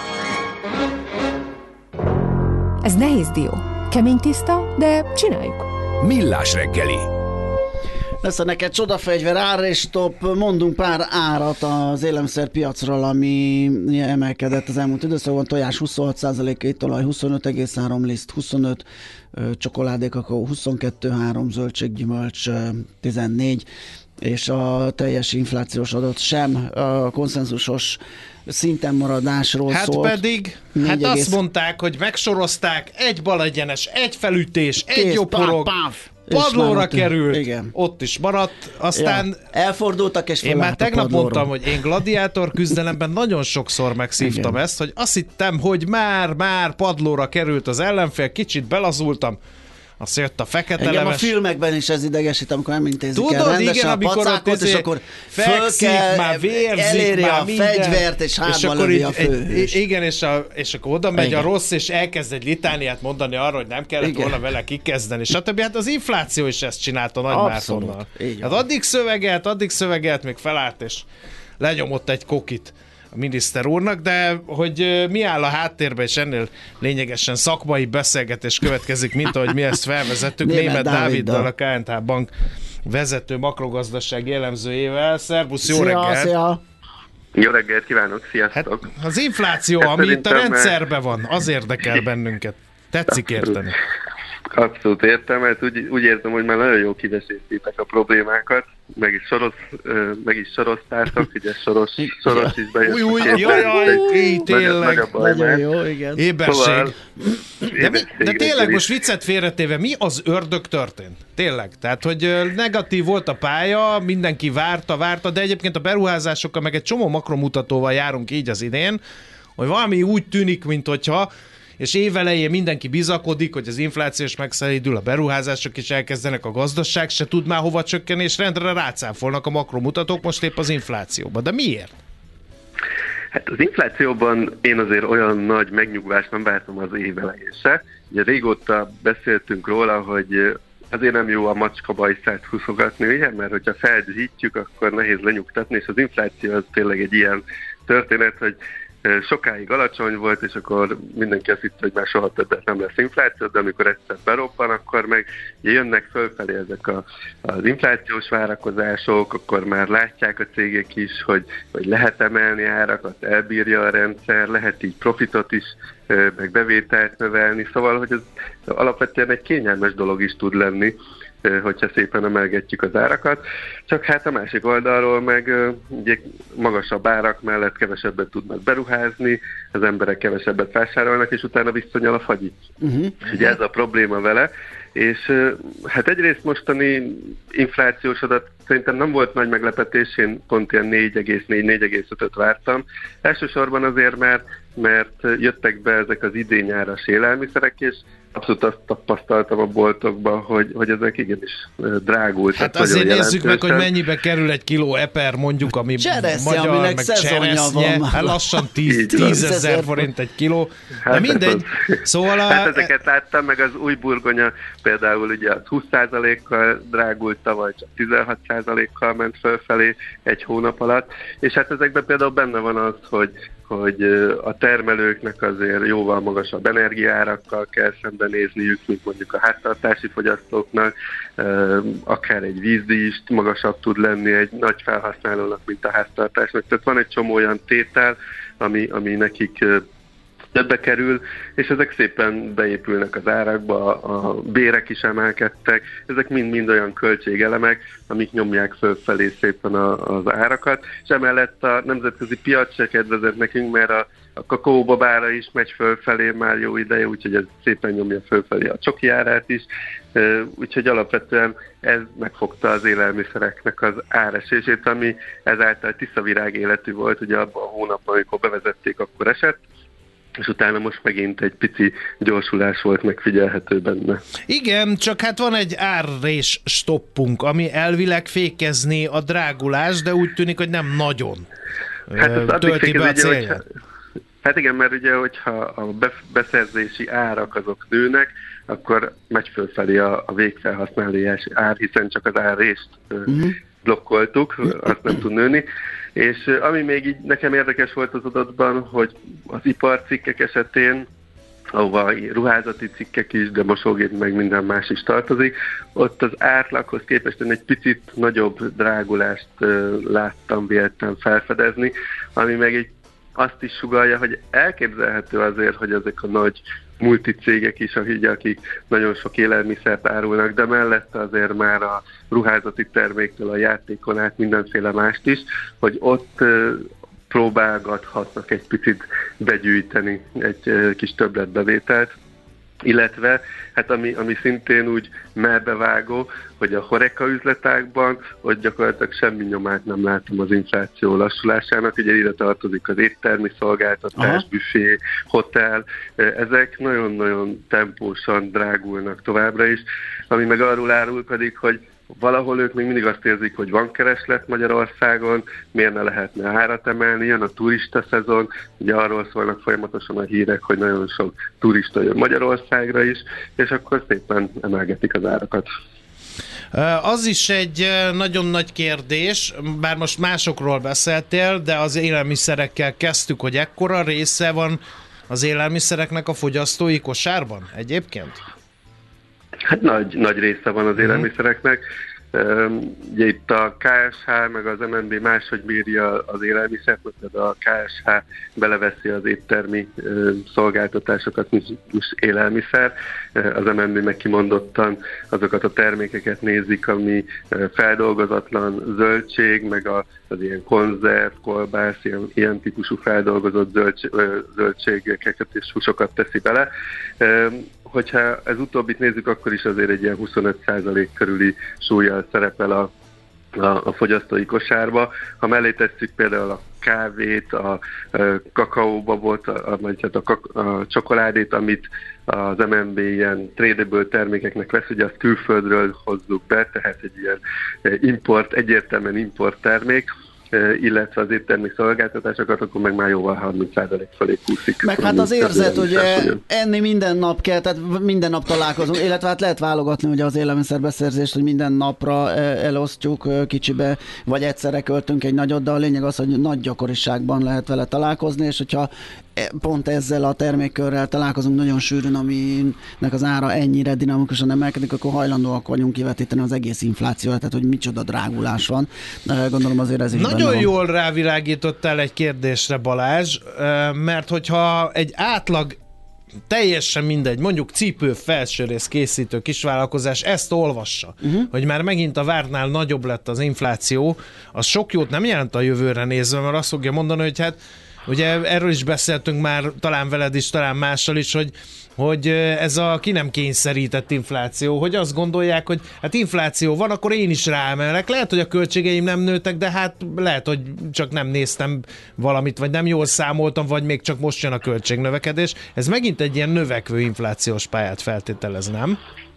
B: Ez nehéz dió. Kemény tiszta, de csináljuk.
A: Millás reggeli.
C: Lesz neked csodafegyver, ár és top, mondunk pár árat az élelmiszerpiacról, ami emelkedett az elmúlt időszakban. Tojás 26%, étolaj 25,3, liszt 25, csokoládékakaó 22,3, zöldséggyümölcs 14, és a teljes inflációs adat sem a konszenzusos szinten maradásról szólt.
E: Hát pedig, azt mondták, hogy megsorozták, egy balegyenes, egy felütés, egy jobb porog. padlóra
C: ott,
E: került,
C: igen.
E: ott is maradt, aztán...
C: Ja, elfordultak, és
E: én már tegnap
C: padlóról.
E: mondtam, hogy én gladiátor küzdelemben nagyon sokszor megszívtam ezt, hogy azt hittem, hogy már padlóra került az ellenfél, kicsit belazultam, azt jött a fekete
C: Engem
E: leves.
C: a filmekben is ez idegesít, amikor nem intézik el
E: Tudod,
C: rendesen
E: igen,
C: a
E: amikor
C: pacákot, és akkor
E: fekszik, már vérzik,
C: eléri
E: már
C: a
E: minden,
C: fegyvert, és hátba lövi a főhős.
E: Igen, és akkor oda megy
C: Igen.
E: a rossz, és elkezd egy litániát mondani arra, hogy nem kellett
C: Igen.
E: volna vele kikezdeni, stb. Hát az infláció is ezt csinálta Nagy
C: Abszolút.
E: Mártonnal.
C: Így
E: Hát
C: van.
E: addig szövegelt, még felállt, és lenyomott egy kokit a miniszter úrnak, de hogy mi áll a háttérben, és ennél lényegesen szakmai beszélgetés következik, mint ahogy mi ezt felvezettük, Németh Dáviddal, a KNH Bank vezető makrogazdasági elemzőjével. Szervusz, jó reggelt!
C: Szia.
G: Jó reggelt kívánok,
E: Hát
G: sziasztok!
E: az infláció,
G: Hát
E: ami itt a
G: szerintem,
E: rendszerben van, az érdekel bennünket. Tetszik érteni.
G: Abszolút értem, mert úgy érzem, hogy már nagyon jó kiveséztétek a problémákat, meg is soroztátok, ugye Soros is bejött.
E: Így tényleg.
G: Meg a baj
C: Nagyon
G: már.
C: jó, igen.
E: Éberség.
G: Szóval-
E: De tényleg
G: reggeli.
E: most viccet félretéve, mi az ördög történt? Tényleg. Tehát, hogy negatív volt a pálya, mindenki várta, de egyébként a beruházásokkal meg egy csomó makromutatóval járunk így az idén, hogy valami úgy tűnik, minthogyha, és évelején mindenki bizakodik, hogy az infláció is megszelídül, a beruházások is elkezdenek, a gazdaság se tud már hova csökkenni, és rendre rácáfolnak a makromutatók most épp az inflációba. De miért?
G: Hát az inflációban én azért olyan nagy megnyugvást nem vártam az év elején se. Ugye régóta beszéltünk róla, hogy azért nem jó a macska bajszát húzogatni, ugye? Mert hogyha feldühítjük, akkor nehéz lenyugtatni, és az infláció az tényleg egy ilyen történet, hogy sokáig alacsony volt, és akkor mindenki azt hitte, hogy már soha többet nem lesz infláció, de amikor egyszer beroppan, akkor meg jönnek fölfelé ezek az inflációs várakozások, akkor már látják a cégek is, hogy lehet emelni árakat, elbírja a rendszer, lehet így profitot is, meg bevételt növelni, szóval, hogy ez alapvetően egy kényelmes dolog is tud lenni, hogyha szépen emelgetjük az árakat. Csak hát a másik oldalról meg ugye magasabb árak mellett kevesebbet tudnak beruházni, az emberek kevesebbet vásárolnak, és utána visszanyal a fagyi. Ugye ez a probléma vele, és hát egyrészt mostani inflációs adat szerintem nem volt nagy meglepetés, én pont ilyen 4,4-4,5-öt vártam. Elsősorban azért, mert jöttek be ezek az idényáras élelmiszerek, és abszolút azt tapasztaltam a boltokban, hogy ezek igenis drágultak.
E: Hát azért nézzük meg, hogy mennyibe kerül egy kiló eper, mondjuk, ami
C: Cseresznye,
E: magyar,
C: aminek
E: meg
C: szezonja
E: cseresznye.
C: van.
E: Hát lassan 10 000 forint egy kiló. De
G: Hát
E: mindegy. Szóval
G: hát ezeket láttam, meg az új burgonya például ugye az 20%-kal drágult tavaly, csak 16%-kal ment fölfelé egy hónap alatt, és hát ezekben például benne van az, hogy a termelőknek azért jóval magasabb energiaárakkal kell szembenézniük, mint mondjuk a háztartási fogyasztóknak, akár egy vízdíj is magasabb tud lenni egy nagy felhasználónak, mint a háztartásnak. Tehát van egy csomó olyan tétel, ami nekik többe kerül, és ezek szépen beépülnek az árakba, a bérek is emelkedtek, ezek mind olyan költségelemek, amik nyomják fölfelé szépen az árakat, és emellett a nemzetközi piac se kedvezett nekünk, mert a kakaóbabára is megy fölfelé már jó ideje, úgyhogy ez szépen nyomja fölfelé a csoki árát is, úgyhogy alapvetően ez megfogta az élelmiszereknek az áresését, ami ezáltal tiszavirág életű volt, ugye abban a hónapban, amikor bevezették, akkor esett, és utána most megint egy pici gyorsulás volt megfigyelhető benne.
E: Igen, csak hát van egy árrés stoppunk, ami elvileg fékezni a drágulás, de úgy tűnik, hogy nem nagyon tölti be a célját.
G: Hát igen, mert ugye, hogyha a beszerzési árak azok nőnek, akkor megy fölfelé a végfelhasználási ár, hiszen csak az árrést blokkoltuk, azt nem tud nőni. És ami még így nekem érdekes volt az adatban, hogy az iparcikkek esetén, ahova ruházati cikkek is, de mosógép meg minden más is tartozik, ott az átlaghoz képest egy picit nagyobb drágulást láttam, véltem felfedezni, ami meg azt is sugallja, hogy elképzelhető azért, hogy ezek a nagy multicégek is, akik nagyon sok élelmiszert árulnak, de mellette azért már a ruházati terméktől a játékon át mindenféle mást is, hogy ott próbálgathatnak egy picit begyűjteni egy kis többletbevételt. Illetve, hát ami szintén úgy mellbevágó, hogy a HoReCa üzletákban ott gyakorlatilag semmi nyomát nem látom az infláció lassulásának, ugye ide tartozik az éttermi szolgáltatás, büfé, hotel, ezek nagyon-nagyon tempósan drágulnak továbbra is, ami meg arról árulkodik, hogy valahol ők még mindig azt érzik, hogy van kereslet Magyarországon, miért ne lehetne árat emelni, jön a turista szezon, ugye arról szólnak folyamatosan a hírek, hogy nagyon sok turista jön Magyarországra is, és akkor szépen emelgetik az árakat.
E: Az is egy nagyon nagy kérdés, bár most másokról beszéltél, de az élelmiszerekkel kezdtük, hogy ekkora része van az élelmiszereknek a fogyasztói kosárban egyébként?
G: Hát nagy része van az élelmiszereknek. Ugye itt a KSH meg az MNB máshogy méri az élelmiszert, mert a KSH beleveszi az éttermi szolgáltatásokat, mint élelmiszer. Az MNB meg kimondottan azokat a termékeket nézik, ami feldolgozatlan zöldség, meg az ilyen konzerv, kolbász, ilyen típusú feldolgozott zöldségeket és húsokat teszi bele. Hogyha ez utóbbit nézzük, akkor is azért egy ilyen 25% körüli súllyal szerepel a fogyasztói kosárba. Ha mellé tesszük például a kávét, a kakaóbabot, a csokoládét, amit az MNB ilyen tradable termékeknek vesz, ugye azt külföldről hozzuk be, tehát egy ilyen egyértelműen import termék, illetve az éttermi szolgáltatásokat, akkor meg már jóval 30% fölé kúszik.
C: Meg hát az érzet, hogy enni minden nap kell, tehát minden nap találkozunk, illetve hát lehet válogatni ugye az élelmiszerbeszerzést, hogy minden napra elosztjuk kicsibe, vagy egyszerre költünk egy nagyot, de a lényeg az, hogy nagy gyakoriságban lehet vele találkozni, és hogyha pont ezzel a termékkörrel találkozunk nagyon sűrűn, aminek az ára ennyire dinamikusan emelkedik, akkor hajlandóak vagyunk kivetíteni az egész inflációt, tehát hogy micsoda drágulás van. Gondolom azért ez is
E: nagyon jól rávilágítottál egy kérdésre, Balázs, mert hogyha egy átlag teljesen mindegy, mondjuk cipő felsőrész készítő kisvállalkozás ezt olvassa, hogy már megint a vártnál nagyobb lett az infláció, az sok jót nem jelent a jövőre nézve, mert azt fogja mondani, hogy hát ugye erről is beszéltünk már, talán veled is, talán mással is, hogy ez a ki nem kényszerített infláció, hogy azt gondolják, hogy hát infláció van, akkor én is ráemelek. Lehet, hogy a költségeim nem nőtek, de hát lehet, hogy csak nem néztem valamit, vagy nem jól számoltam, vagy még csak most jön a költségnövekedés. Ez megint egy ilyen növekvő inflációs pályát feltételez, nem?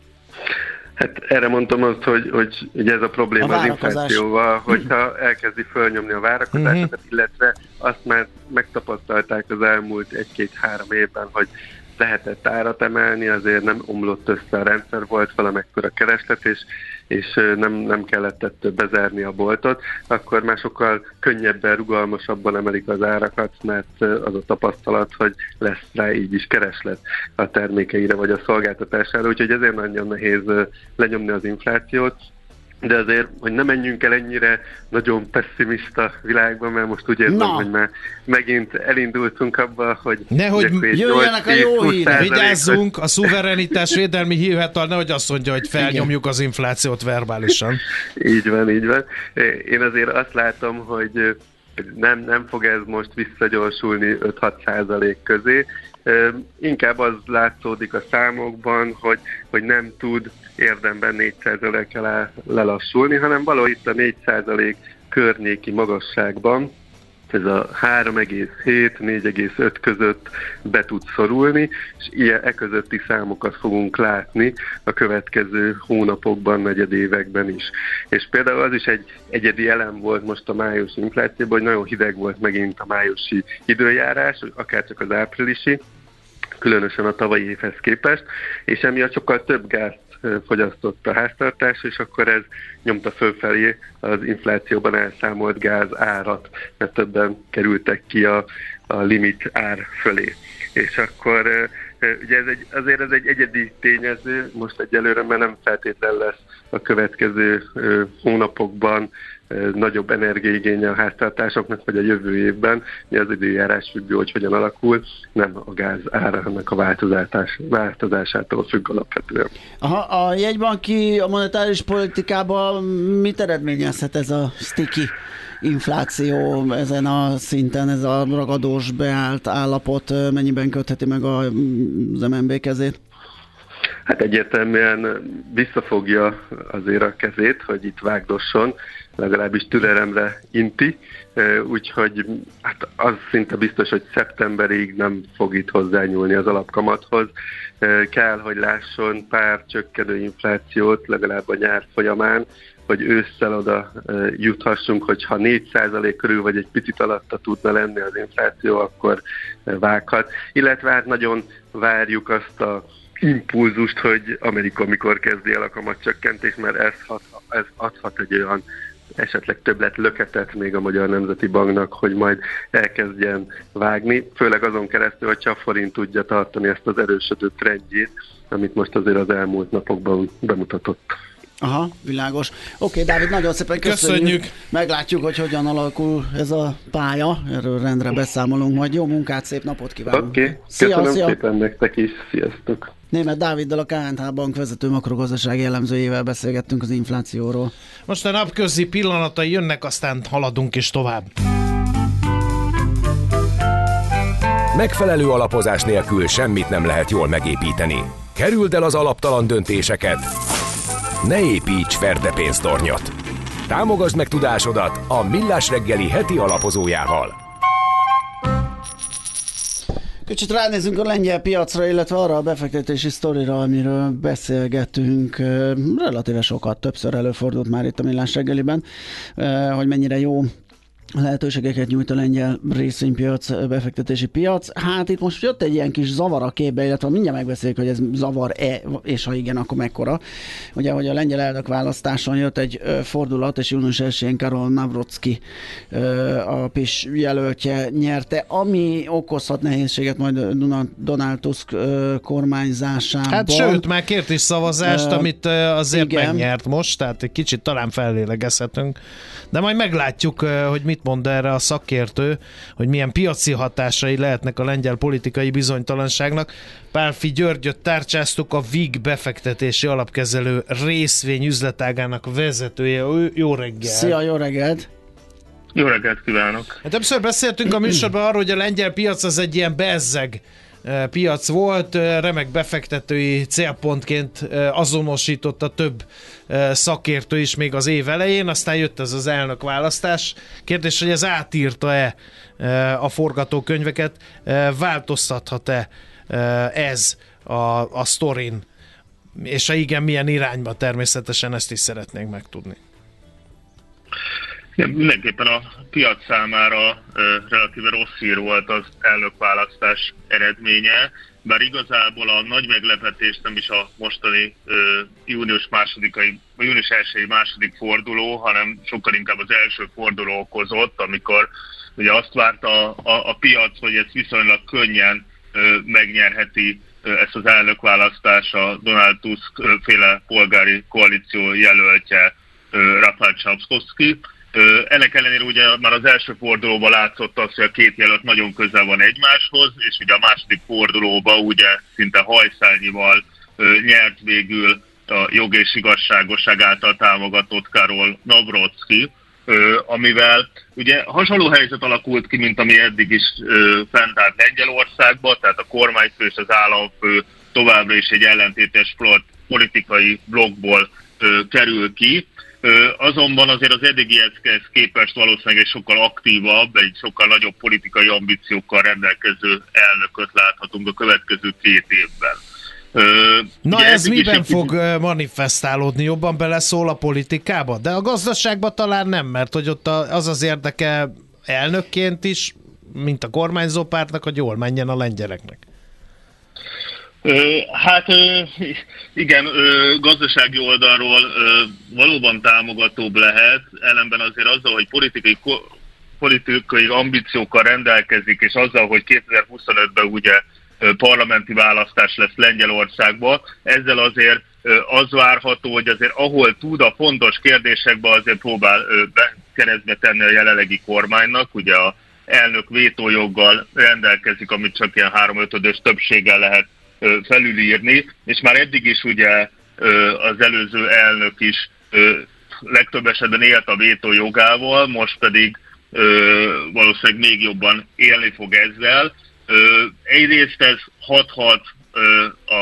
G: Hát erre mondtam azt, hogy ez a probléma az inflációval, hogyha elkezdi fölnyomni a várakozásokat, illetve azt már megtapasztalták az elmúlt 1-2-3 évben, hogy lehetett árat emelni, azért nem omlott össze a rendszer, volt valamekkora kereslet, és nem kellett ettől bezárni a boltot, akkor már sokkal könnyebben, rugalmasabban emelik az árakat, mert az a tapasztalat, hogy lesz rá így is kereslet a termékeire vagy a szolgáltatására, úgyhogy ezért nagyon nehéz lenyomni az inflációt. De azért, hogy ne menjünk el ennyire nagyon pessimista világban, mert most úgy érzem, hogy már megint elindultunk abba, hogy...
C: Nehogy jöjjenek a jó hírek!
E: Vigyázzunk, a szuverenitás védelmi hivatal nehogy azt mondja, hogy felnyomjuk az inflációt verbálisan.
G: Így van. Én azért azt látom, hogy nem fog ez most visszagyorsulni 5-6% közé. Inkább az látszódik a számokban, hogy nem tud érdemben 4%-kal lelassulni, hanem valahogy itt a 4% környéki magasságban, ez a 3,7-4,5 között be tud szorulni, és közötti számokat fogunk látni a következő hónapokban, negyedévekben is. És például az is egy egyedi elem volt most a májusi inflációban, hogy nagyon hideg volt megint a májusi időjárás, akárcsak az áprilisi, különösen a tavalyi évhez képest, és emiatt sokkal több gázt fogyasztott a háztartás, és akkor ez nyomta fölfelé az inflációban elszámolt gáz árat, mert többen kerültek ki a limit ár fölé. És akkor ugye azért ez egy egyedi tényező, most egyelőre, mert nem feltétlenül lesz a következő hónapokban nagyobb energiaigénye a háztartásoknak, vagy a jövő évben, mi az időjárás függő, hogy hogyan alakul, nem a gáz árának a változásától függ alapvetően.
C: A jegybanki, a monetáris politikában mit eredményezhet ez a sticky infláció ezen a szinten, ez a ragadós beállt állapot, mennyiben kötheti meg az MNB kezét?
G: Hát egyértelműen visszafogja azért a kezét, hogy itt vágdosson, legalábbis türelemre inti, úgyhogy hát az szinte biztos, hogy szeptemberig nem fog itt hozzányúlni az alapkamathoz. Kell, hogy lásson pár csökkenő inflációt legalább a nyár folyamán, hogy ősszel oda juthassunk, hogyha 4% körül vagy egy picit alatta tudna lenni az infláció, akkor vághat. Illetve hát nagyon várjuk azt a impulzust, hogy Amerika mikor kezdi el a kamatcsökkentést, mert ez adhat egy olyan esetleg többlet löketet még a Magyar Nemzeti Banknak, hogy majd elkezdjen vágni, főleg azon keresztül, hogyha a forint tudja tartani ezt az erősödő trendjét, amit most azért az elmúlt napokban bemutatott.
C: Aha, világos. Oké, Dávid, nagyon szépen köszönjük. Meglátjuk, hogy hogyan alakul ez a pálya. Erről rendre beszámolunk majd. Jó munkát, szép napot kívánunk.
G: Oké, köszönöm szépen nektek is. Sziasztok.
C: Németh Dáviddal, a KNH Bank vezető makrogazdasági elemzőjével beszélgettünk az inflációról.
E: Most a napközi pillanatai jönnek, aztán haladunk is tovább.
A: Megfelelő alapozás nélkül semmit nem lehet jól megépíteni. Kerüld el az alaptalan döntéseket. Ne építs ferdepénztornyot. Támogasd meg tudásodat a Millás reggeli heti alapozójával.
C: Kicsit ránézünk a lengyel piacra, illetve arra a befektetési sztorira, amiről beszélgetünk relatíve sokat, többször előfordult már itt a Millás reggeliben, hogy mennyire jó lehetőségeket nyújt a lengyel részvénypiac, befektetési piac. Hát itt most jött egy ilyen kis zavar a képbe, illetve mindjárt megbeszéljük, hogy ez zavar-e, és ha igen, akkor mekkora. Ugye, hogy a lengyel elnök választáson jött egy fordulat, és június 1-én Karol Nawrocki a PIS jelöltje nyerte, ami okozhat nehézséget majd Donald Tusk kormányzásában.
E: Hát sőt, már kért is szavazást, amit azért
C: igen.
E: megnyert most, tehát egy kicsit talán fellélegezhetünk. De majd meglátjuk, hogy mit mond erre a szakértő, hogy milyen piaci hatásai lehetnek a lengyel politikai bizonytalanságnak. Pálffy Györgyöt tárcsáztuk, a VIG befektetési alapkezelő részvény üzletágának vezetője. Jó reggel!
C: Szia, jó reggelt!
H: Jó reggelt kívánok!
E: Többször beszéltünk a műsorban arról, hogy a lengyel piac az egy ilyen bezzeg piac volt, remek befektetői célpontként azonosította több szakértő is még az év elején, aztán jött ez az elnökválasztás. Kérdés, hogy ez átírta-e a forgatókönyveket, változtathat-e ez a sztorin, és ha igen, milyen irányba, természetesen ezt is szeretnénk megtudni.
H: Ja, mindenképpen a piac számára relatíve rossz hír volt az elnökválasztás eredménye, bár igazából a nagy meglepetés nem is a mostani június 1-i második forduló, hanem sokkal inkább az első forduló okozott, amikor ugye azt várta a piac, hogy ez viszonylag könnyen megnyerheti ezt az elnökválasztás a Donald Tusk féle polgári koalíció jelöltje Rafał Trzaskowski. Ennek ellenére ugye már az első fordulóban látszott az, hogy a két jelölt nagyon közel van egymáshoz, és ugye a második fordulóban ugye szinte hajszálnyival nyert végül a Jog és Igazságosság által támogatott Karol Nawrocki, amivel ugye hasonló helyzet alakult ki, mint ami eddig is fennállt Lengyelországban, tehát a kormányfő és az államfő továbbra is egy ellentétes politikai blokkból kerül ki. Azonban azért az eddigiekhez képest valószínűleg egy sokkal aktívabb, egy sokkal nagyobb politikai ambíciókkal rendelkező elnököt láthatunk a következő 2 évben.
E: Na ez miben fog manifestálódni? Jobban beleszól a politikába? De a gazdaságban talán nem, mert hogy ott az érdeke elnökként is, mint a kormányzó pártnak, hogy jól menjen a lengyeleknek.
H: Hát igen, gazdasági oldalról valóban támogatóbb lehet, ellenben azért azzal, hogy politikai ambíciókkal rendelkezik, és azzal, hogy 2025-ben ugye parlamenti választás lesz Lengyelországban, ezzel azért az várható, hogy azért ahol tud a fontos kérdésekben azért próbál keresztbe tenni a jelenlegi kormánynak, ugye a elnök vétójoggal rendelkezik, amit csak ilyen 3/5-ös többséggel lehet felülírni, és már eddig is ugye az előző elnök is legtöbb esetben élt a vétó jogával, most pedig valószínűleg még jobban élni fog ezzel. Egyrészt ez hathat a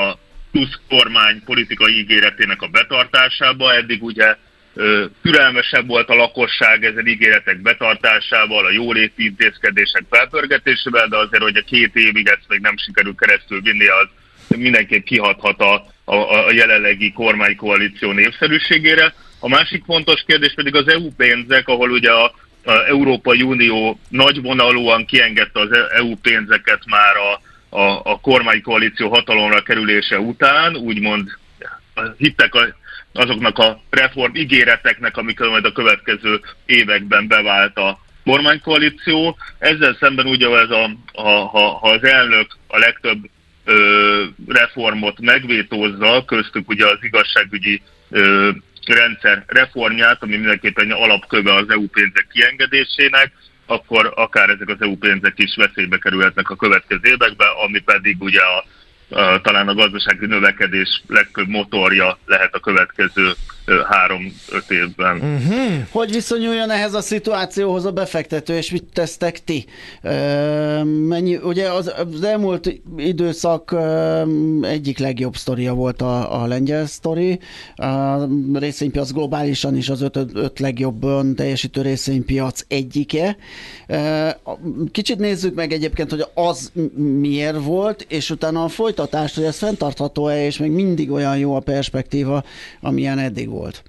H: Tusk kormány politikai ígéretének a betartásába. Eddig ugye türelmesebb volt a lakosság ezen ígéretek betartásával, a jóléti intézkedések felpörgetésével, de azért, hogy a 2 évig ezt még nem sikerül keresztül vinni, az mindenképp kihathat a jelenlegi kormánykoalíció népszerűségére. A másik fontos kérdés pedig az EU pénzek, ahol ugye az Európai Unió nagyvonalúan kiengedte az EU pénzeket már a kormánykoalíció hatalomra kerülése után, úgymond hittek azoknak a reform ígéreteknek, amikor majd a következő években bevált a kormánykoalíció. Ezzel szemben ugye ha az elnök a legtöbb reformot megvétózza, köztük ugye az igazságügyi rendszer reformját, ami mindenképpen alapköve az EU pénzek kiengedésének, akkor akár ezek az EU pénzek is veszélybe kerülhetnek a következő években, ami pedig ugye talán a gazdasági növekedés legfőbb motorja lehet a következő 3-5 évben.
C: Hogy viszonyuljon ehhez a szituációhoz a befektető, és mit tesztek ti? Ugye az elmúlt időszak egyik legjobb sztoria volt a lengyel sztori. A részvénypiac globálisan is az 5 legjobban teljesítő részvénypiac egyike. Kicsit nézzük meg egyébként, hogy az miért volt, és utána a folytatást, hogy ez fenntartható-e, és még mindig olyan jó a perspektíva, amilyen eddig volt.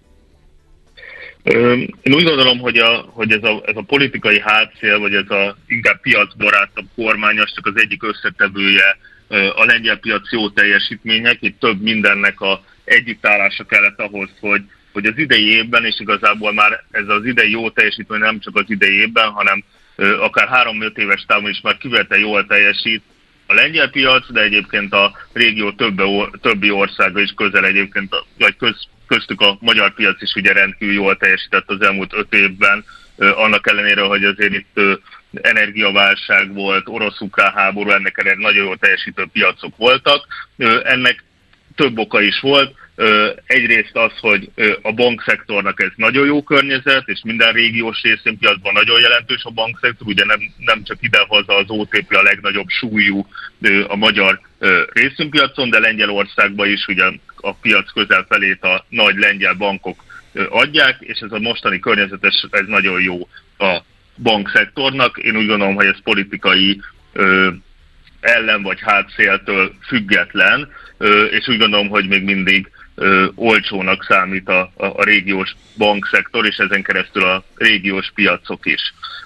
H: Én úgy gondolom, hogy ez a politikai hátszél, vagy ez a inkább piacbarátabb kormány, az csak az egyik összetevője a lengyel piac jó teljesítmények. Itt több mindennek a együttállása kellett ahhoz, hogy az idei évben, és igazából már ez az idei jó teljesítmény nem csak az idei évben, hanem akár 3-5 éves távon is már kiválóan jól teljesít a lengyel piac, de egyébként a régió többi országa is közel egyébként, vagy köztük a magyar piac is ugye rendkívül jól teljesített az elmúlt 5 évben, annak ellenére, hogy azért itt energiaválság volt, orosz-ukrán háború, ennek ellenére nagyon jól teljesítő piacok voltak. Ennek több oka is volt. Egyrészt az, hogy a bankszektornak ez nagyon jó környezet, és minden régiós részvénypiacban nagyon jelentős a bankszektor, ugye nem csak idehaza az OTP a legnagyobb súlyú a magyar részvénypiacon, de Lengyelországban is ugye a piac közel felét a nagy lengyel bankok adják, és ez a mostani környezet, ez nagyon jó a bankszektornak. Én úgy gondolom, hogy ez politikai ellen vagy hátszéltől független, és úgy gondolom, hogy még mindig olcsónak számít a régiós bankszektor, és ezen keresztül a régiós piacok is.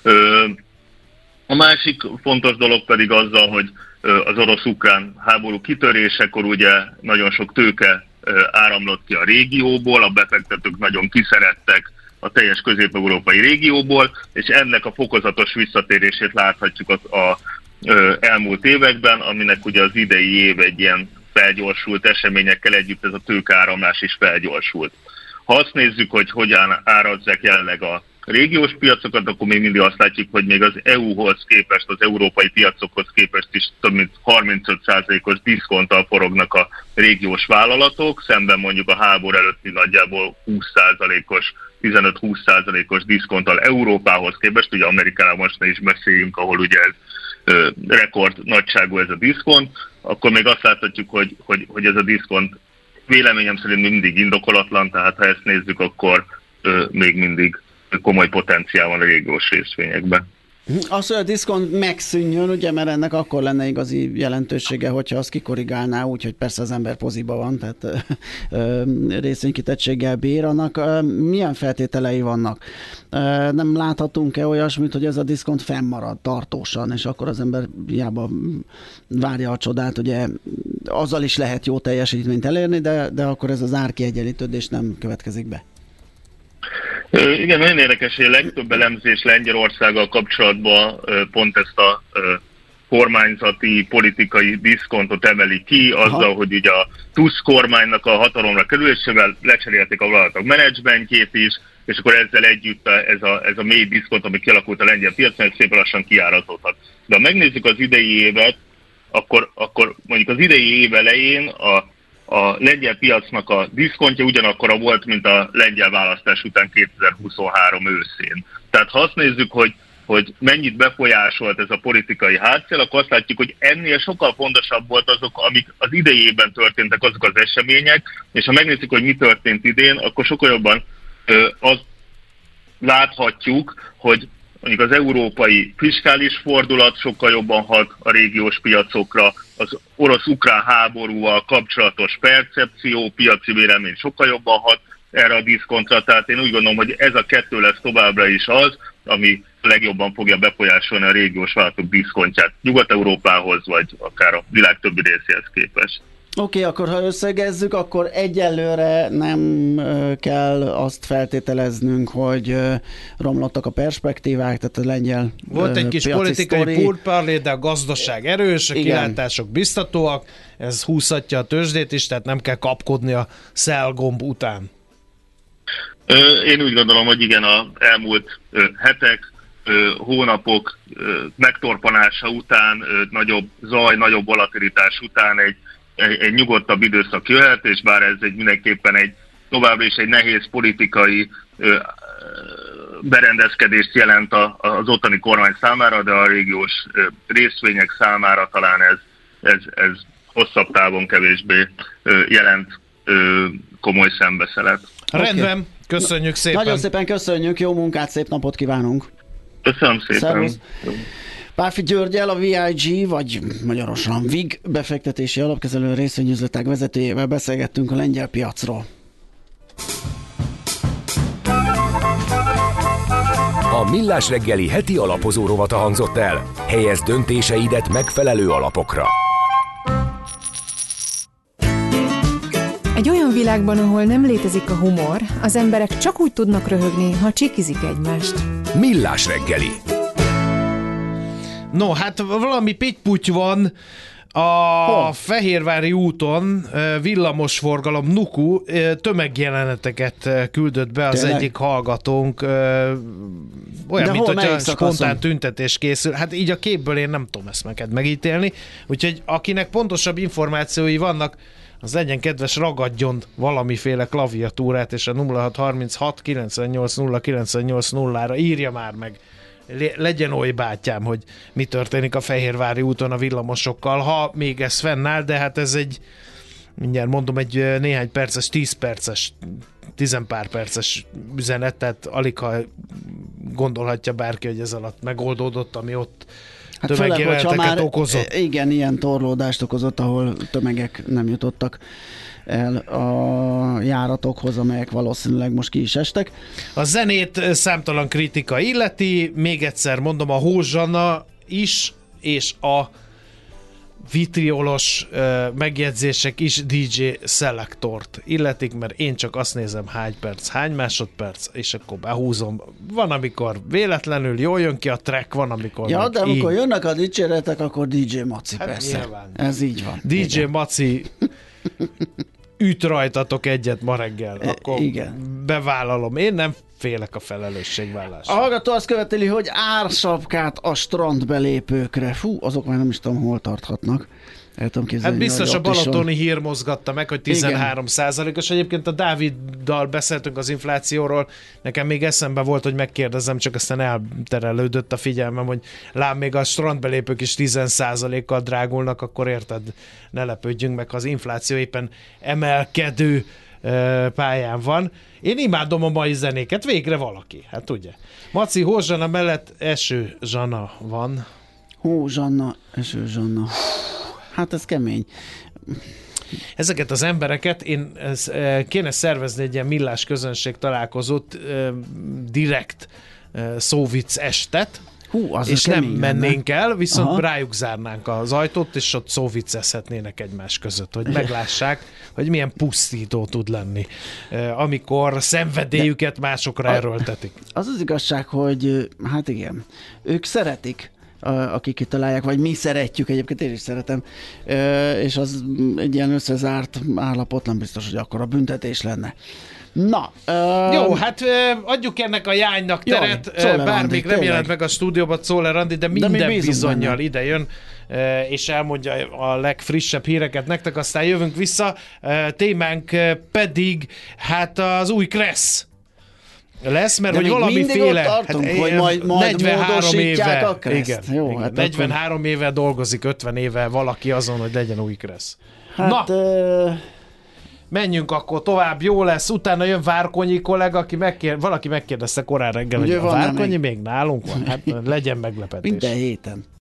H: A másik fontos dolog pedig azzal, hogy az orosz-ukrán háború kitörésekor ugye nagyon sok tőke áramlott ki a régióból, a befektetők nagyon kiszerettek a teljes közép-európai régióból, és ennek a fokozatos visszatérését láthatjuk az elmúlt években, aminek ugye az idei év egy ilyen felgyorsult eseményekkel együtt ez a tőkeáramlás is felgyorsult. Ha azt nézzük, hogy hogyan árazzák jelenleg a régiós piacokat, akkor még mindig azt látjuk, hogy még az EU-hoz képest, az európai piacokhoz képest is több mint 35%-os diszkonttal forognak a régiós vállalatok, szemben mondjuk a háború előtti nagyjából 20%-os, 15-20%-os diszkonttal Európához képest, ugye Amerikánál most ne is beszéljünk, ahol ugye ez rekord nagyságú ez a diszkont, akkor még azt láthatjuk, hogy ez a diszkont véleményem szerint mindig indokolatlan, tehát ha ezt nézzük, akkor még mindig komoly potenciál van a régiós részvényekben.
C: Az, hogy a diszkont megszűnjön, ugye, mert ennek akkor lenne igazi jelentősége, hogyha azt kikorrigálná úgy, hogy persze az ember poziba van, tehát részvénykitettséggel bír, annak milyen feltételei vannak? Nem láthatunk-e olyasmit, hogy ez a diszkont fennmarad tartósan, és akkor az ember hiába várja a csodát, ugye azzal is lehet jó teljesítményt elérni, de akkor ez az árkiegyenlítődés nem következik be.
H: Igen, nagyon érdekes, hogy a legtöbb elemzés Lengyelországgal kapcsolatban pont ezt a kormányzati, politikai diszkontot emeli ki, azzal, hogy ugye a Tusk kormánynak a hatalomra kerülésével lecserélték a vállalatok menedzsmentjét is, és akkor ezzel együtt ez a mély diszkont, ami kialakult a lengyel piacon, ez szépen lassan kiárazódhat. De ha megnézzük az idei évet, akkor mondjuk az idei év elején a lengyel piacnak a diszkontja ugyanakkora volt, mint a lengyel választás után 2023 őszén. Tehát ha azt nézzük, hogy hogy mennyit befolyásolt ez a politikai hátszél, akkor azt látjuk, hogy ennél sokkal fontosabb volt azok, amik az idejében történtek, azok az események, és ha megnézzük, hogy mi történt idén, akkor sokkal jobban azt láthatjuk, hogy mondjuk az európai fiskális fordulat sokkal jobban hat a régiós piacokra, az orosz-ukrán háborúval kapcsolatos percepció, piaci vélemény sokkal jobban hat erre a diszkontra, tehát én úgy gondolom, hogy ez a kettő lesz továbbra is az, ami legjobban fogja befolyásolni a régiós vállalatok diszkontját Nyugat-Európához, vagy akár a világ többi részéhez képest.
C: Oké, akkor ha összegezzük, akkor egyelőre nem kell azt feltételeznünk, hogy romlottak a perspektívák, tehát a lengyel
E: volt egy kis politikai pourparlé, de a gazdaság erős, a kilátások biztatóak, ez húzhatja a tőzsdét is, tehát nem kell kapkodni a sell-gomb után.
H: Én úgy gondolom, hogy igen, az elmúlt hetek, hónapok megtorpanása után, nagyobb zaj, nagyobb volatilitás után egy nyugodtabb időszak jöhet, és bár ez mindenképpen továbbra is egy nehéz politikai berendezkedést jelent az ottani kormány számára, de a régiós részvények számára talán ez hosszabb távon kevésbé jelent komoly szembeszelet.
E: Rendben, köszönjük szépen.
C: Nagyon szépen köszönjük, jó munkát, szép napot kívánunk.
H: Köszönöm szépen.
C: Szervusz. Pálfi Györgyel, a VIG, vagy magyarosan VIG befektetési alapkezelő részvényüzletág vezetőjével beszélgettünk a lengyel piacról.
A: A Millás reggeli heti alapozó rovata hangzott el. Helyezd döntéseidet megfelelő alapokra.
B: Egy olyan világban, ahol nem létezik a humor, az emberek csak úgy tudnak röhögni, ha csikizik egymást.
A: Millás reggeli.
E: No, hát valami pitty-putty van a Fehérvári úton, villamosforgalom, Nuku, tömegjeleneteket küldött be az egyik hallgatónk, olyan, mint hogyha spontán tüntetés készül. Hát így a képből én nem tudom ezt neked megítélni, úgyhogy akinek pontosabb információi vannak, az legyen kedves, ragadjon valamiféle klaviatúrát, és a 0636 98 098 0-ra írja már meg. Legyen oly bátyám, hogy mi történik a Fehérvári úton a villamosokkal, ha még ez fennáll, de hát ez mindjárt mondom, egy néhány perces, 10 perces, 10 pár perces üzenet, tehát alig ha gondolhatja bárki, hogy ez alatt megoldódott, ami ott tömegjeleneteket okozott.
C: Igen, ilyen torlódást okozott, ahol tömegek nem jutottak el a járatokhoz, amelyek valószínűleg most ki is estek.
E: A zenét számtalan kritika illeti, még egyszer mondom, a Hózsanna is, és a vitriolos megjegyzések is DJ Selektort illetik, mert én csak azt nézem, hány perc, hány másodperc, és akkor behúzom. Van, amikor véletlenül jól jön ki a track, van, amikor
C: ja, de amikor jönnek a dicséretek, akkor DJ Maci, hát persze.
E: Nyilván.
C: Ez így van.
E: DJ
C: igen.
E: Maci üt rajtatok egyet ma reggel, akkor bevállalom. Én nem félek a felelősségvállásra.
C: A hallgató azt követeli, hogy ársapkát a strandbelépőkre. Fú, azok már nem is tudom, hol tarthatnak. El tudom képzelni,
E: hát biztos a balatoni hír mozgatta meg, hogy 13%-os. Egyébként a Dáviddal beszéltünk az inflációról. Nekem még eszembe volt, hogy megkérdezem, csak aztán elterelődött a figyelmem, hogy lám még a strandbelépők is 10%-kal drágulnak, akkor érted, ne lepődjünk meg, ha az infláció éppen emelkedő pályán van. Én imádom a mai zenéket, végre valaki. Hát ugye. Maci, Hózsanna mellett Eső Zsana van.
C: Hózsanna, Eső Zsana. Hát ez kemény.
E: Ezeket az embereket kéne szervezni egy ilyen millás közönség találkozót, direkt szóvic estet, és nem mennénk el, viszont rájuk zárnánk az ajtót, és ott szóviccezhetnének egymás között, hogy meglássák, hogy milyen pusztító tud lenni, amikor szenvedélyüket másokra erőltetik.
C: Az az igazság, hogy hát igen, ők szeretik, akik kitalálják, vagy mi szeretjük, egyébként én is szeretem, és az egy ilyen összezárt állapot, nem biztos, hogy akkor a büntetés lenne. Na.
E: Jó, hát adjuk ennek a jánynak teret, bár még nem jelent meg a stúdióban Czoller Andi, de minden bizonnyal ide jön, és elmondja a legfrissebb híreket nektek, aztán jövünk vissza. Témánk pedig hát az új Kressz Lesz, mert
C: De
E: hogy
C: még
E: valamiféle...
C: mindig ott tartunk, hogy majd
E: 43
C: módosítják
E: éve,
C: a kreszt.
E: igen,
C: Jó,
E: igen,
C: hát
E: 43 éve dolgozik, 50 éve valaki azon, hogy legyen új kressz.
C: Hát,
E: Na, menjünk akkor tovább, jó lesz. Utána jön Várkonyi kollega, aki valaki megkérdezte korán reggel, hogy a Várkonyi még nálunk van. Hát legyen meglepetés.
C: minden héten.